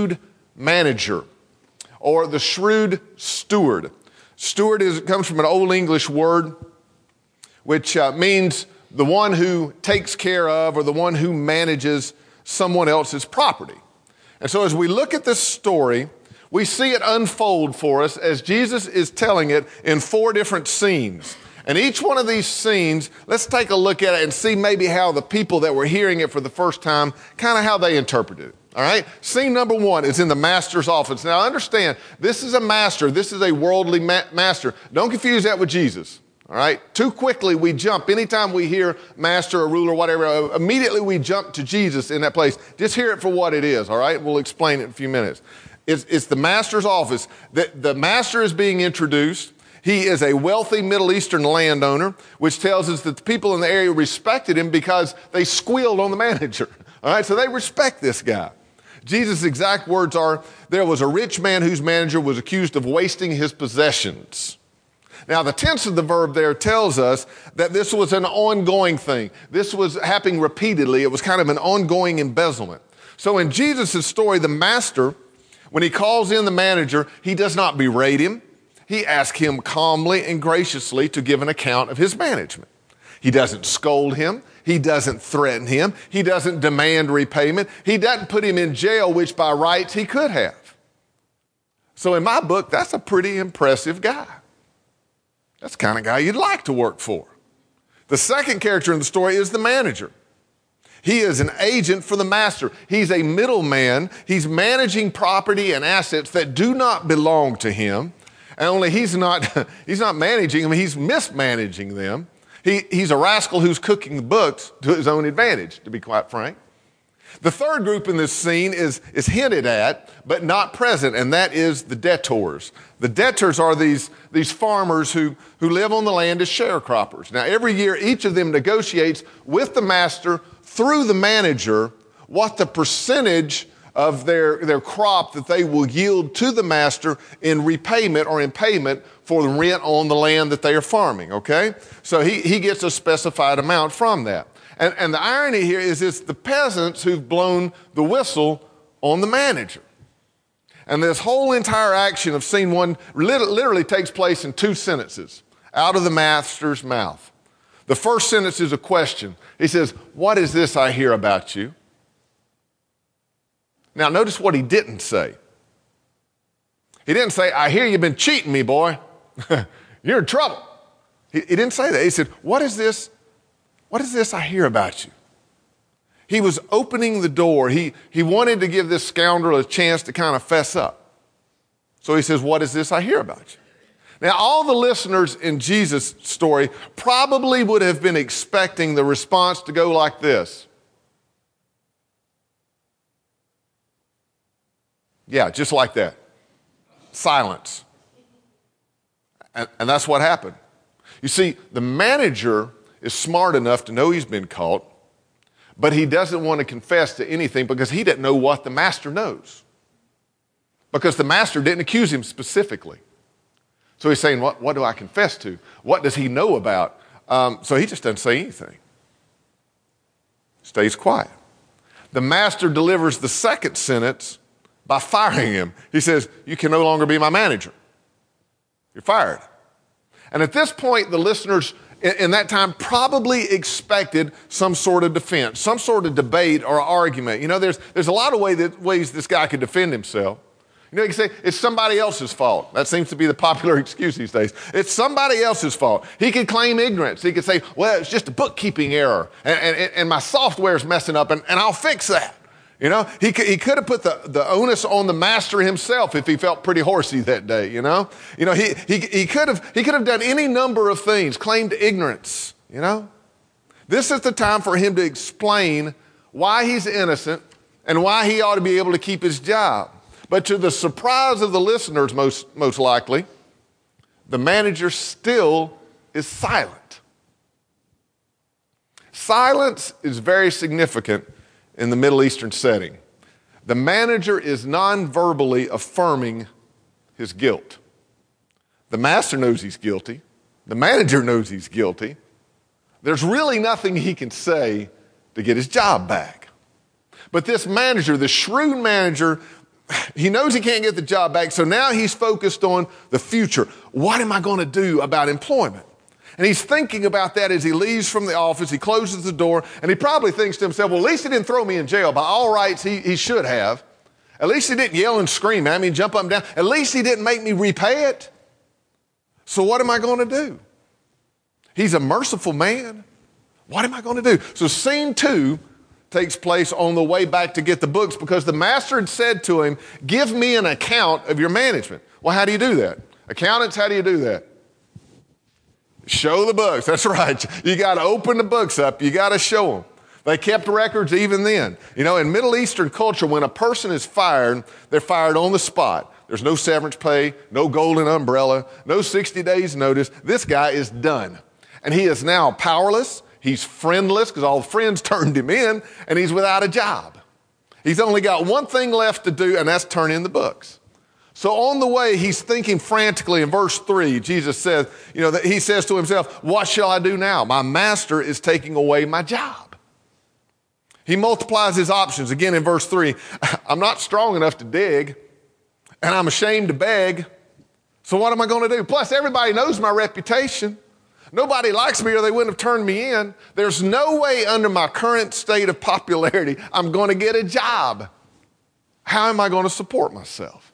manager, or the shrewd steward. Steward is, comes from an Old English word which uh, means the one who takes care of or the one who manages someone else's property. And so as we look at this story, we see it unfold for us as Jesus is telling it in four different scenes. And each one of these scenes, let's take a look at it and see maybe how the people that were hearing it for the first time, kind of how they interpreted it. All right? Scene number one is in the master's office. Now understand, this is a master. This is a worldly ma- master. Don't confuse that with Jesus. All right? Too quickly we jump. Anytime we hear master or ruler, whatever, immediately we jump to Jesus in that place. Just hear it for what it is. All right? We'll explain it in a few minutes. It's, it's the master's office. The, the master is being introduced. He is a wealthy Middle Eastern landowner, which tells us that the people in the area respected him because they squealed on the manager. All right? So they respect this guy. Jesus' exact words are, there was a rich man whose manager was accused of wasting his possessions. Now, the tense of the verb there tells us that this was an ongoing thing. This was happening repeatedly. It was kind of an ongoing embezzlement. So in Jesus' story, the master, when he calls in the manager, he does not berate him. He asks him calmly and graciously to give an account of his management. He doesn't scold him. He doesn't threaten him. He doesn't demand repayment. He doesn't put him in jail, which by rights he could have. So in my book, that's a pretty impressive guy. That's the kind of guy you'd like to work for. The second character in the story is the manager. He is an agent for the master. He's a middleman. He's managing property and assets that do not belong to him. And only he's not, he's not managing them, he's mismanaging them. He, he's a rascal who's cooking the books to his own advantage, to be quite frank. The third group in this scene is, is hinted at, but not present, and that is the debtors. The debtors are these, these farmers who, who live on the land as sharecroppers. Now, every year, each of them negotiates with the master through the manager what the percentage of their, their crop that they will yield to the master in repayment or in payment for the rent on the land that they are farming, okay? So he, he gets a specified amount from that. And, and the irony here is it's the peasants who've blown the whistle on the manager. And this whole entire action of scene one literally takes place in two sentences, out of the master's mouth. The first sentence is a question. He says, "What is this I hear about you?" Now, notice what he didn't say. He didn't say, "I hear you've been cheating me, boy. You're in trouble." He, he didn't say that. He said, what is this? What is this I hear about you? He was opening the door. He, he wanted to give this scoundrel a chance to kind of fess up. So he says, what is this I hear about you? Now, all the listeners in Jesus' story probably would have been expecting the response to go like this. Yeah, just like that. Silence. And, and that's what happened. You see, the manager is smart enough to know he's been caught, but he doesn't want to confess to anything because he didn't know what the master knows. Because the master didn't accuse him specifically. So he's saying, what, what do I confess to? What does he know about? Um, so he just doesn't say anything. Stays quiet. The master delivers the second sentence by firing him. He says, you can no longer be my manager. You're fired. And at this point, the listeners in, in that time probably expected some sort of defense, some sort of debate or argument. You know, there's, there's a lot of way that, ways this guy could defend himself. You know, you can say, it's somebody else's fault. That seems to be the popular excuse these days. It's somebody else's fault. He could claim ignorance. He could say, well, it's just a bookkeeping error, and, and, and my software's messing up, and, and I'll fix that. You know, he could, he could have put the, the onus on the master himself if he felt pretty horsey that day, you know. You know, he, he, he, could have, he could have done any number of things, claimed ignorance, you know. This is the time for him to explain why he's innocent and why he ought to be able to keep his job. But to the surprise of the listeners, most, most likely, the manager still is silent. Silence is very significant in the Middle Eastern setting. The manager is non-verbally affirming his guilt. The master knows he's guilty. The manager knows he's guilty. There's really nothing he can say to get his job back. But this manager, the shrewd manager he knows he can't get the job back, so now he's focused on the future. What am I going to do about employment? And he's thinking about that as he leaves from the office. He closes the door, and he probably thinks to himself, well, at least he didn't throw me in jail. By all rights, he, he should have. At least he didn't yell and scream at me and jump up and down. At least he didn't make me repay it. So what am I going to do? He's a merciful man. What am I going to do? So scene two takes place on the way back to get the books because the master had said to him, give me an account of your management. Well, how do you do that? Accountants, how do you do that? Show the books. That's right. You got to open the books up. You got to show them. They kept records even then. You know, in Middle Eastern culture, when a person is fired, they're fired on the spot. There's no severance pay, no golden umbrella, no sixty days notice. This guy is done. And he is now powerless. He's friendless because all the friends turned him in, and he's without a job. He's only got one thing left to do, and that's turn in the books. So on the way, he's thinking frantically. In verse three, Jesus says, you know, that he says to himself, what shall I do now? My master is taking away my job. He multiplies his options. Again, in verse three, I'm not strong enough to dig, and I'm ashamed to beg. So what am I going to do? Plus, everybody knows my reputation. Nobody likes me or they wouldn't have turned me in. There's no way under my current state of popularity I'm going to get a job. How am I going to support myself?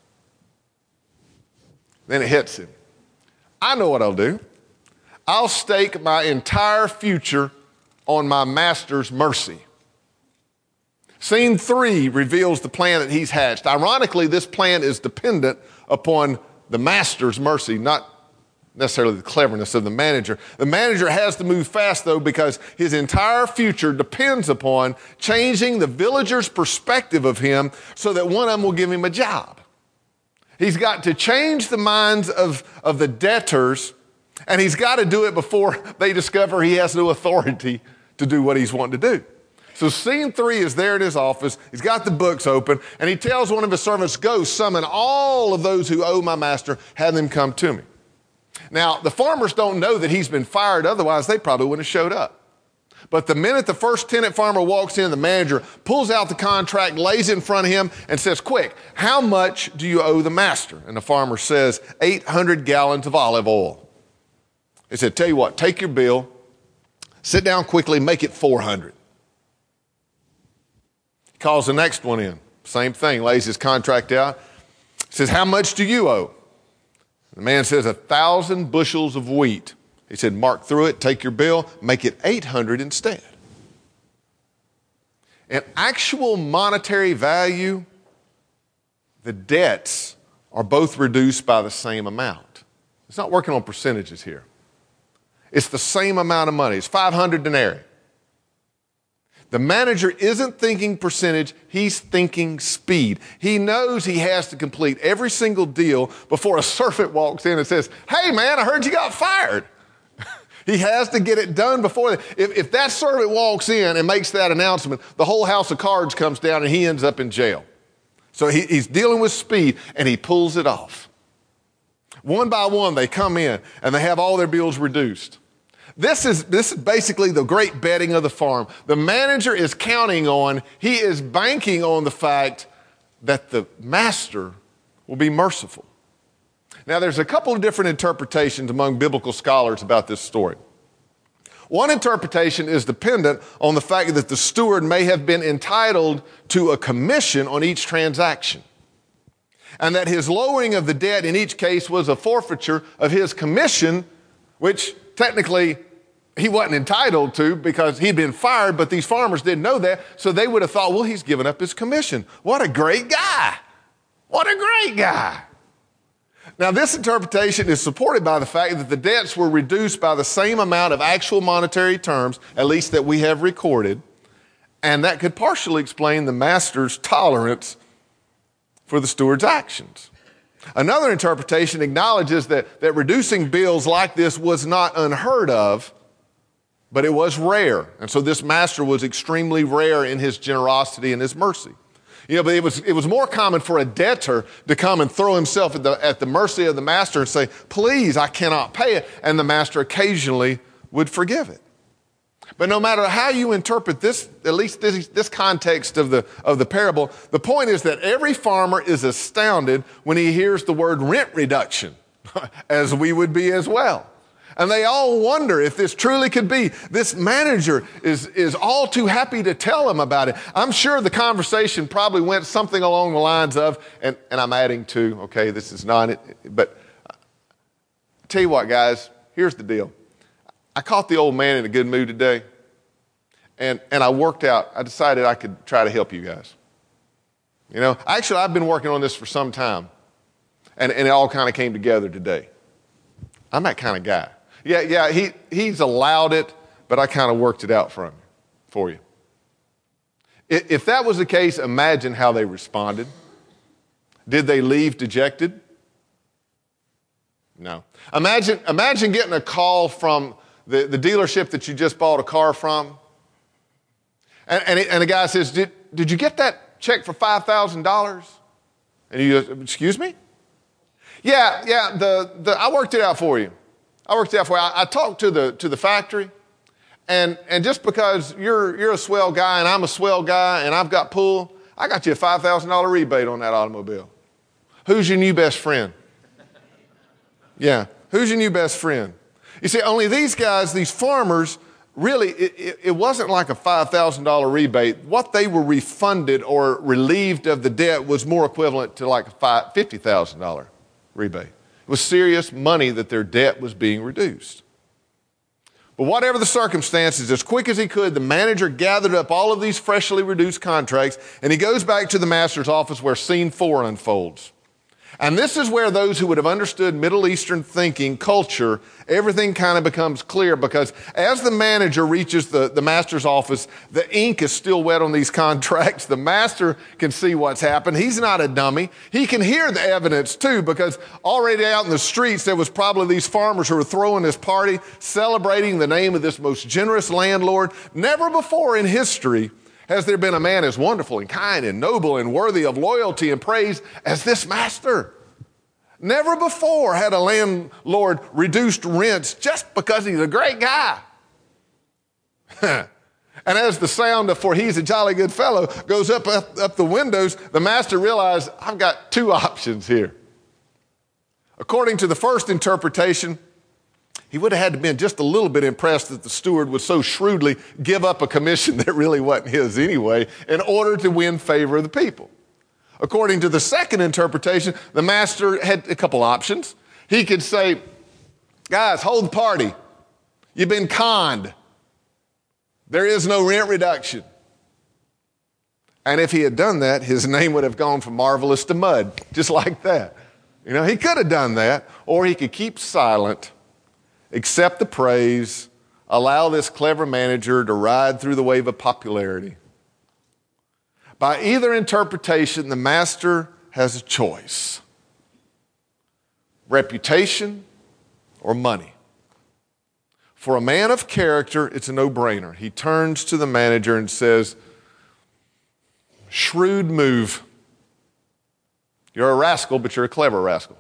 Then it hits him. I know what I'll do. I'll stake my entire future on my master's mercy. Scene three reveals the plan that he's hatched. Ironically, this plan is dependent upon the master's mercy, not necessarily the cleverness of the manager. The manager has to move fast, though, because his entire future depends upon changing the villagers' perspective of him so that one of them will give him a job. He's got to change the minds of, of the debtors, and he's got to do it before they discover he has no authority to do what he's wanting to do. So scene three is there in his office. He's got the books open, and he tells one of his servants, go summon all of those who owe my master, have them come to me. Now, the farmers don't know that he's been fired. Otherwise, they probably wouldn't have showed up. But the minute the first tenant farmer walks in, the manager pulls out the contract, lays it in front of him, and says, quick, how much do you owe the master? And the farmer says, eight hundred gallons of olive oil. He said, tell you what, take your bill, sit down quickly, make it four hundred. He calls the next one in. Same thing, lays his contract out. Says, how much do you owe? The man says, a thousand bushels of wheat. He said, mark through it, take your bill, make it eight hundred instead. In actual monetary value, the debts are both reduced by the same amount. It's not working on percentages here. It's the same amount of money. It's five hundred denarii. The manager isn't thinking percentage, he's thinking speed. He knows he has to complete every single deal before a servant walks in and says, hey man, I heard you got fired. He has to get it done before that. If, if that servant walks in and makes that announcement, the whole house of cards comes down and he ends up in jail. So he, he's dealing with speed and he pulls it off. One by one, they come in and they have all their bills reduced. This is, this is basically the great betting of the farm. The manager is counting on, he is banking on the fact that the master will be merciful. Now, there's a couple of different interpretations among biblical scholars about this story. One interpretation is dependent on the fact that the steward may have been entitled to a commission on each transaction, and that his lowering of the debt in each case was a forfeiture of his commission, which technically he wasn't entitled to because he'd been fired, but these farmers didn't know that, so they would have thought, well, he's given up his commission. What a great guy. What a great guy. Now, this interpretation is supported by the fact that the debts were reduced by the same amount of actual monetary terms, at least that we have recorded, and that could partially explain the master's tolerance for the steward's actions. Another interpretation acknowledges that, that reducing bills like this was not unheard of, but it was rare. And so this master was extremely rare in his generosity and his mercy. You know, but it was, it was more common for a debtor to come and throw himself at the, at the mercy of the master and say, please, I cannot pay it. And the master occasionally would forgive it. But no matter how you interpret this, at least this, this context of the, of the parable, the point is that every farmer is astounded when he hears the word rent reduction, as we would be as well. And they all wonder if this truly could be. This manager is, is all too happy to tell them about it. I'm sure the conversation probably went something along the lines of, and, and I'm adding to, okay, this is not it, but I'll tell you what, guys, here's the deal. I caught the old man in a good mood today, and, and I worked out. I decided I could try to help you guys. You know, actually, I've been working on this for some time, and, and it all kind of came together today. I'm that kind of guy. Yeah, yeah, he, he's allowed it, but I kind of worked it out for him, for you. If that was the case, imagine how they responded. Did they leave dejected? No. Imagine, imagine getting a call from the, the dealership that you just bought a car from, and, and, it, and the guy says, did, did you get that check for five thousand dollars? And you go, excuse me? Yeah, yeah, the, the, I worked it out for you. I worked it out for you. I, I talked to the, to the factory, and, and just because you're, you're a swell guy and I'm a swell guy and I've got pull, I got you a five thousand dollars rebate on that automobile. Who's your new best friend? Yeah, who's your new best friend? You see, only these guys, these farmers, really, it, it, it wasn't like a five thousand dollars rebate. What they were refunded or relieved of the debt was more equivalent to like a fifty thousand dollars rebate. It was serious money that their debt was being reduced. But whatever the circumstances, as quick as he could, the manager gathered up all of these freshly reduced contracts, and he goes back to the master's office where scene four unfolds. And this is where those who would have understood Middle Eastern thinking, culture, everything kind of becomes clear, because as the manager reaches the, the master's office, the ink is still wet on these contracts. The master can see what's happened. He's not a dummy. He can hear the evidence too, because already out in the streets, there was probably these farmers who were throwing this party, celebrating the name of this most generous landlord. Never before in history has there been a man as wonderful and kind and noble and worthy of loyalty and praise as this master? Never before had a landlord reduced rents just because he's a great guy. And as the sound of "for he's a jolly good fellow" goes up, up, up the windows, the master realized, I've got two options here. According to the first interpretation, he would have had to been just a little bit impressed that the steward would so shrewdly give up a commission that really wasn't his anyway in order to win favor of the people. According to the second interpretation, the master had a couple options. He could say, guys, hold the party. You've been conned. There is no rent reduction. And if he had done that, his name would have gone from marvelous to mud, just like that. You know, he could have done that, or he could keep silent, accept the praise, allow this clever manager to ride through the wave of popularity. By either interpretation, the master has a choice: reputation or money. For a man of character, it's a no-brainer. He turns to the manager and says, shrewd move. You're a rascal, but you're a clever rascal.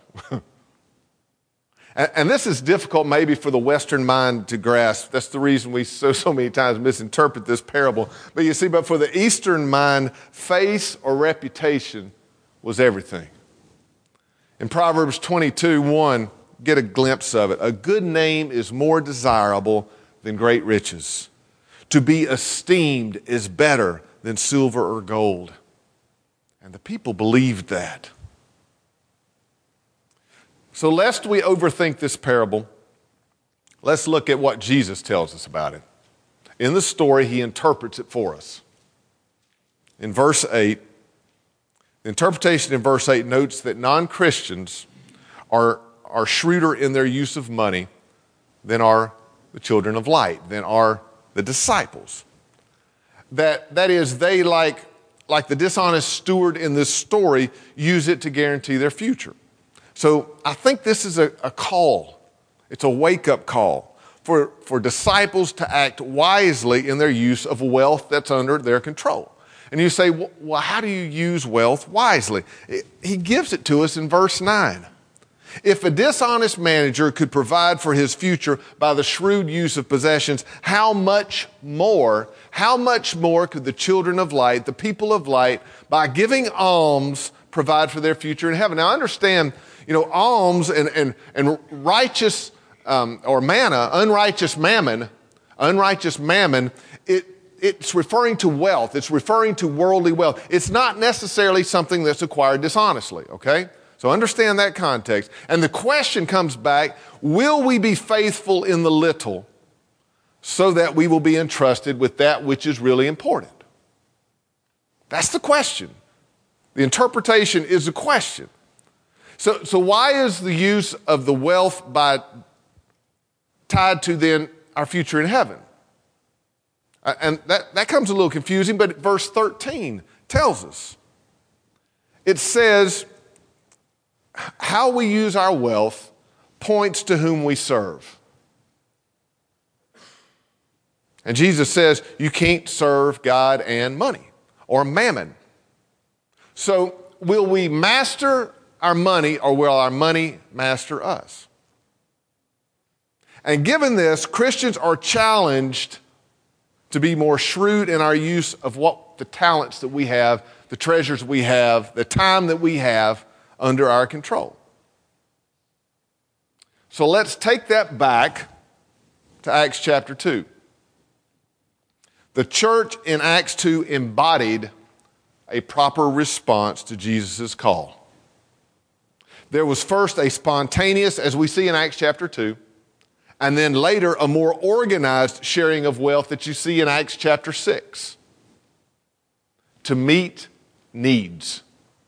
And this is difficult maybe for the Western mind to grasp. That's the reason we so, so many times misinterpret this parable. But you see, but for the Eastern mind, face or reputation was everything. In Proverbs twenty-two, one, get a glimpse of it. A good name is more desirable than great riches. To be esteemed is better than silver or gold. And the people believed that. So lest we overthink this parable, let's look at what Jesus tells us about it. In the story, he interprets it for us. In verse eight, the interpretation in verse eight notes that non-Christians are, are shrewder in their use of money than are the children of light, than are the disciples. That, that is, they, like, like the dishonest steward in this story, use it to guarantee their future. So I think this is a, a call. It's a wake-up call for, for disciples to act wisely in their use of wealth that's under their control. And you say, well, how do you use wealth wisely? It, he gives it to us in verse nine. If a dishonest manager could provide for his future by the shrewd use of possessions, how much more, how much more could the children of light, the people of light, by giving alms, provide for their future in heaven? Now understand, you know, alms and, and, and righteous um, or manna, unrighteous mammon, unrighteous mammon, it, it's referring to wealth. It's referring to worldly wealth. It's not necessarily something that's acquired dishonestly, okay? So understand that context. And the question comes back, will we be faithful in the little so that we will be entrusted with that which is really important? That's the question. The interpretation is the question. So, so why is the use of the wealth by tied to then our future in heaven? And that, that comes a little confusing, but verse thirteen tells us. It says, how we use our wealth points to whom we serve. And Jesus says you can't serve God and money or mammon. So will we master our money or will our money master us? And given this, Christians are challenged to be more shrewd in our use of what the talents that we have, the treasures we have, the time that we have under our control. So let's take that back to Acts chapter two. The church in Acts two embodied a proper response to Jesus' call. There was first a spontaneous, as we see in Acts chapter two, and then later a more organized sharing of wealth that you see in Acts chapter six to meet needs.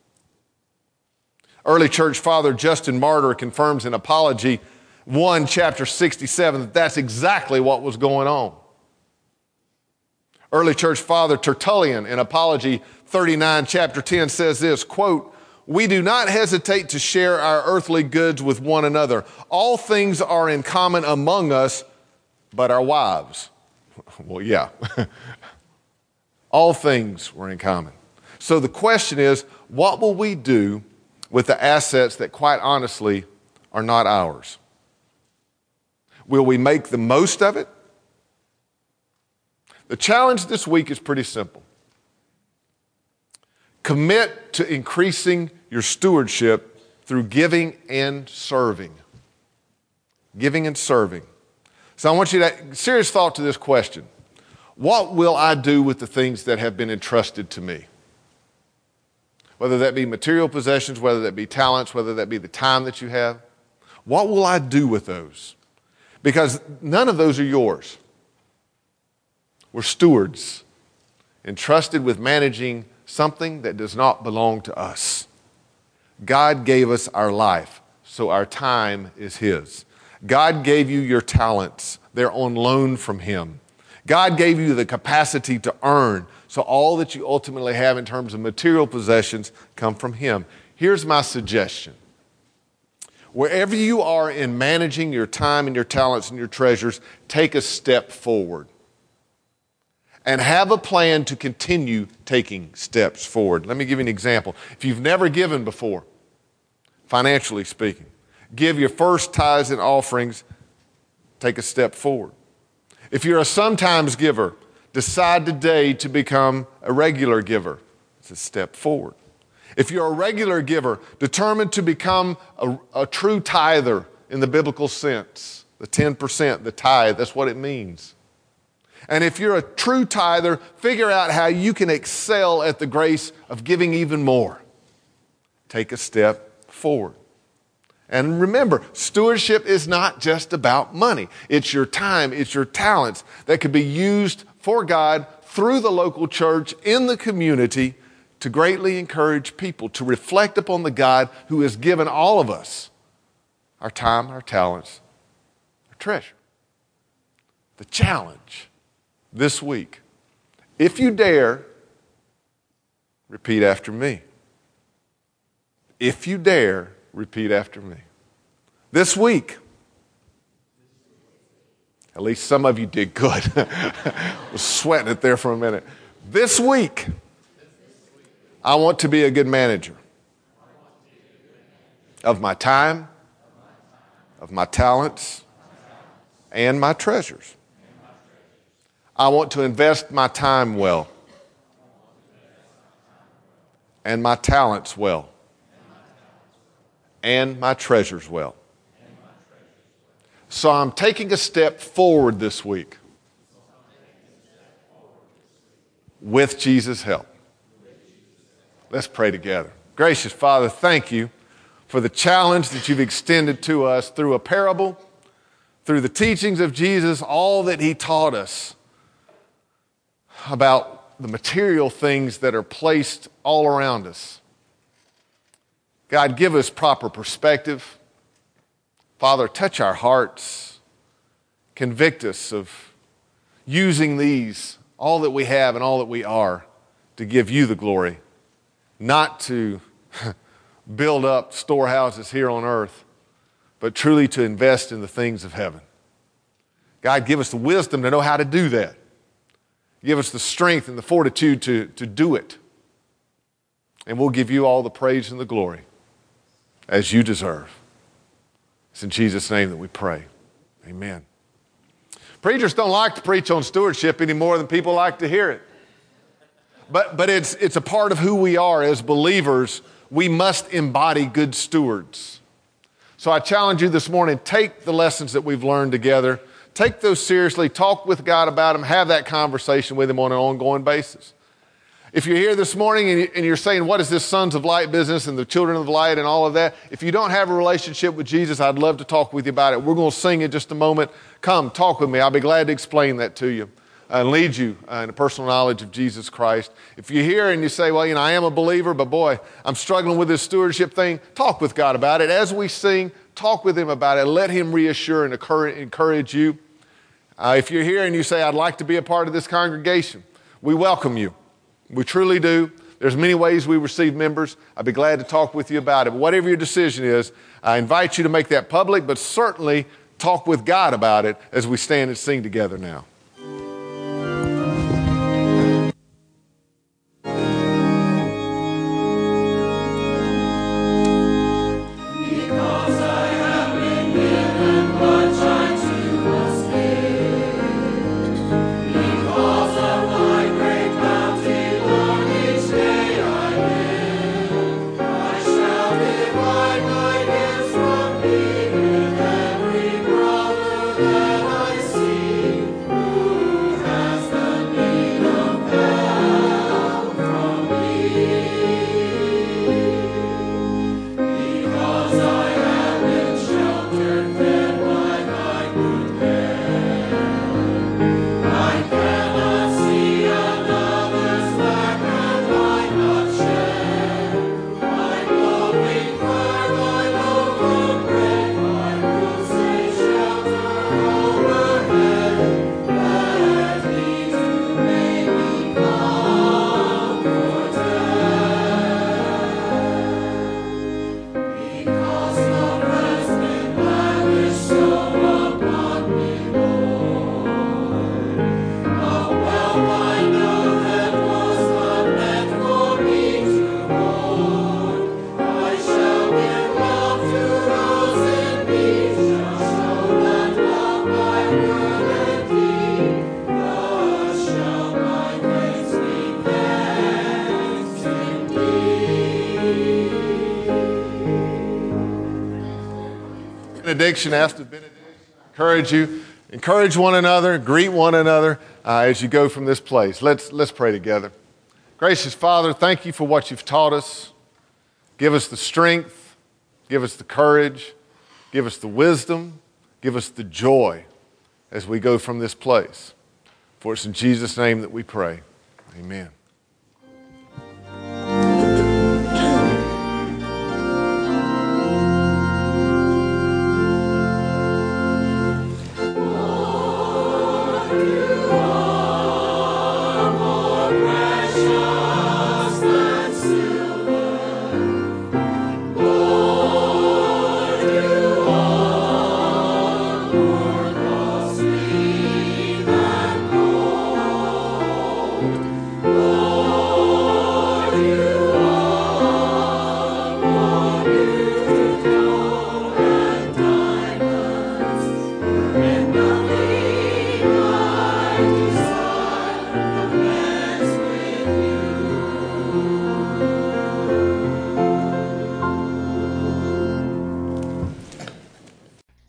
Early church father Justin Martyr confirms in Apology one, chapter sixty-seven, that that's exactly what was going on. Early church father Tertullian in Apology thirty-nine, chapter ten says this, quote, "We do not hesitate to share our earthly goods with one another. All things are in common among us, but our wives." Well, yeah. All things were in common. So the question is, what will we do with the assets that quite honestly are not ours? Will we make the most of it? The challenge this week is pretty simple. Commit to increasing your stewardship through giving and serving. Giving and serving. So I want you to, serious thought to this question. What will I do with the things that have been entrusted to me? Whether that be material possessions, whether that be talents, whether that be the time that you have. What will I do with those? Because none of those are yours. We're stewards, entrusted with managing something that does not belong to us. God gave us our life, so our time is His. God gave you your talents. They're on loan from Him. God gave you the capacity to earn, so all that you ultimately have in terms of material possessions come from Him. Here's my suggestion. Wherever you are in managing your time and your talents and your treasures, take a step forward. And have a plan to continue taking steps forward. Let me give you an example. If you've never given before, financially speaking, give your first tithes and offerings, take a step forward. If you're a sometimes giver, decide today to become a regular giver. It's a step forward. If you're a regular giver, determined to become a, a true tither in the biblical sense, the ten percent, the tithe, that's what it means. And if you're a true tither, figure out how you can excel at the grace of giving even more. Take a step forward. And remember, stewardship is not just about money. It's your time, it's your talents that could be used for God through the local church in the community to greatly encourage people to reflect upon the God who has given all of us our time, our talents, our treasure. The challenge this week, if you dare, repeat after me. If you dare, repeat after me. This week, at least some of you did good. I was sweating it there for a minute. This week, I want to be a good manager of my time, of my talents and my treasures. I want to invest my time well and my talents well and my treasures well. So I'm taking a step forward this week with Jesus' help. Let's pray together. Gracious Father, thank you for the challenge that you've extended to us through a parable, through the teachings of Jesus, all that he taught us about the material things that are placed all around us. God, give us proper perspective. Father, touch our hearts. Convict us of using these, all that we have and all that we are, to give you the glory, not to build up storehouses here on earth, but truly to invest in the things of heaven. God, give us the wisdom to know how to do that. Give us the strength and the fortitude to, to do it. And we'll give you all the praise and the glory as you deserve. It's in Jesus' name that we pray. Amen. Preachers don't like to preach on stewardship any more than people like to hear it. But, but it's, it's a part of who we are as believers. We must embody good stewards. So I challenge you this morning, take the lessons that we've learned together, take those seriously, talk with God about them, have that conversation with him on an ongoing basis. If you're here this morning and you're saying, what is this Sons of Light business and the Children of Light and all of that? If you don't have a relationship with Jesus, I'd love to talk with you about it. We're going to sing in just a moment. Come, talk with me. I'll be glad to explain that to you and lead you in the personal knowledge of Jesus Christ. If you're here and you say, well, you know, I am a believer, but boy, I'm struggling with this stewardship thing, talk with God about it. As we sing, talk with him about it. Let him reassure and encourage you. Uh, if you're here and you say, I'd like to be a part of this congregation, we welcome you. We truly do. There's many ways we receive members. I'd be glad to talk with you about it. But whatever your decision is, I invite you to make that public, but certainly talk with God about it as we stand and sing together now. Benediction after benediction. Encourage you. Encourage one another. Greet one another uh, as you go from this place. Let's, let's pray together. Gracious Father, thank you for what you've taught us. Give us the strength. Give us the courage. Give us the wisdom. Give us the joy as we go from this place. For it's in Jesus' name that we pray. Amen. Oh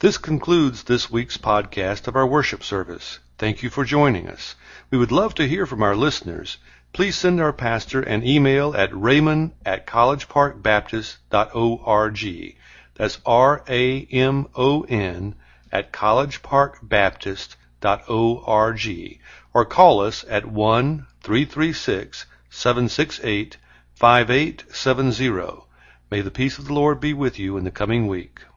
This concludes this week's podcast of our worship service. Thank you for joining us. We would love to hear from our listeners. Please send our pastor an email at raymond at collegeparkbaptist.org. That's R A M O N at collegeparkbaptist.org. Or call us at one three three six, seven six eight, five eight seven zero. May the peace of the Lord be with you in the coming week.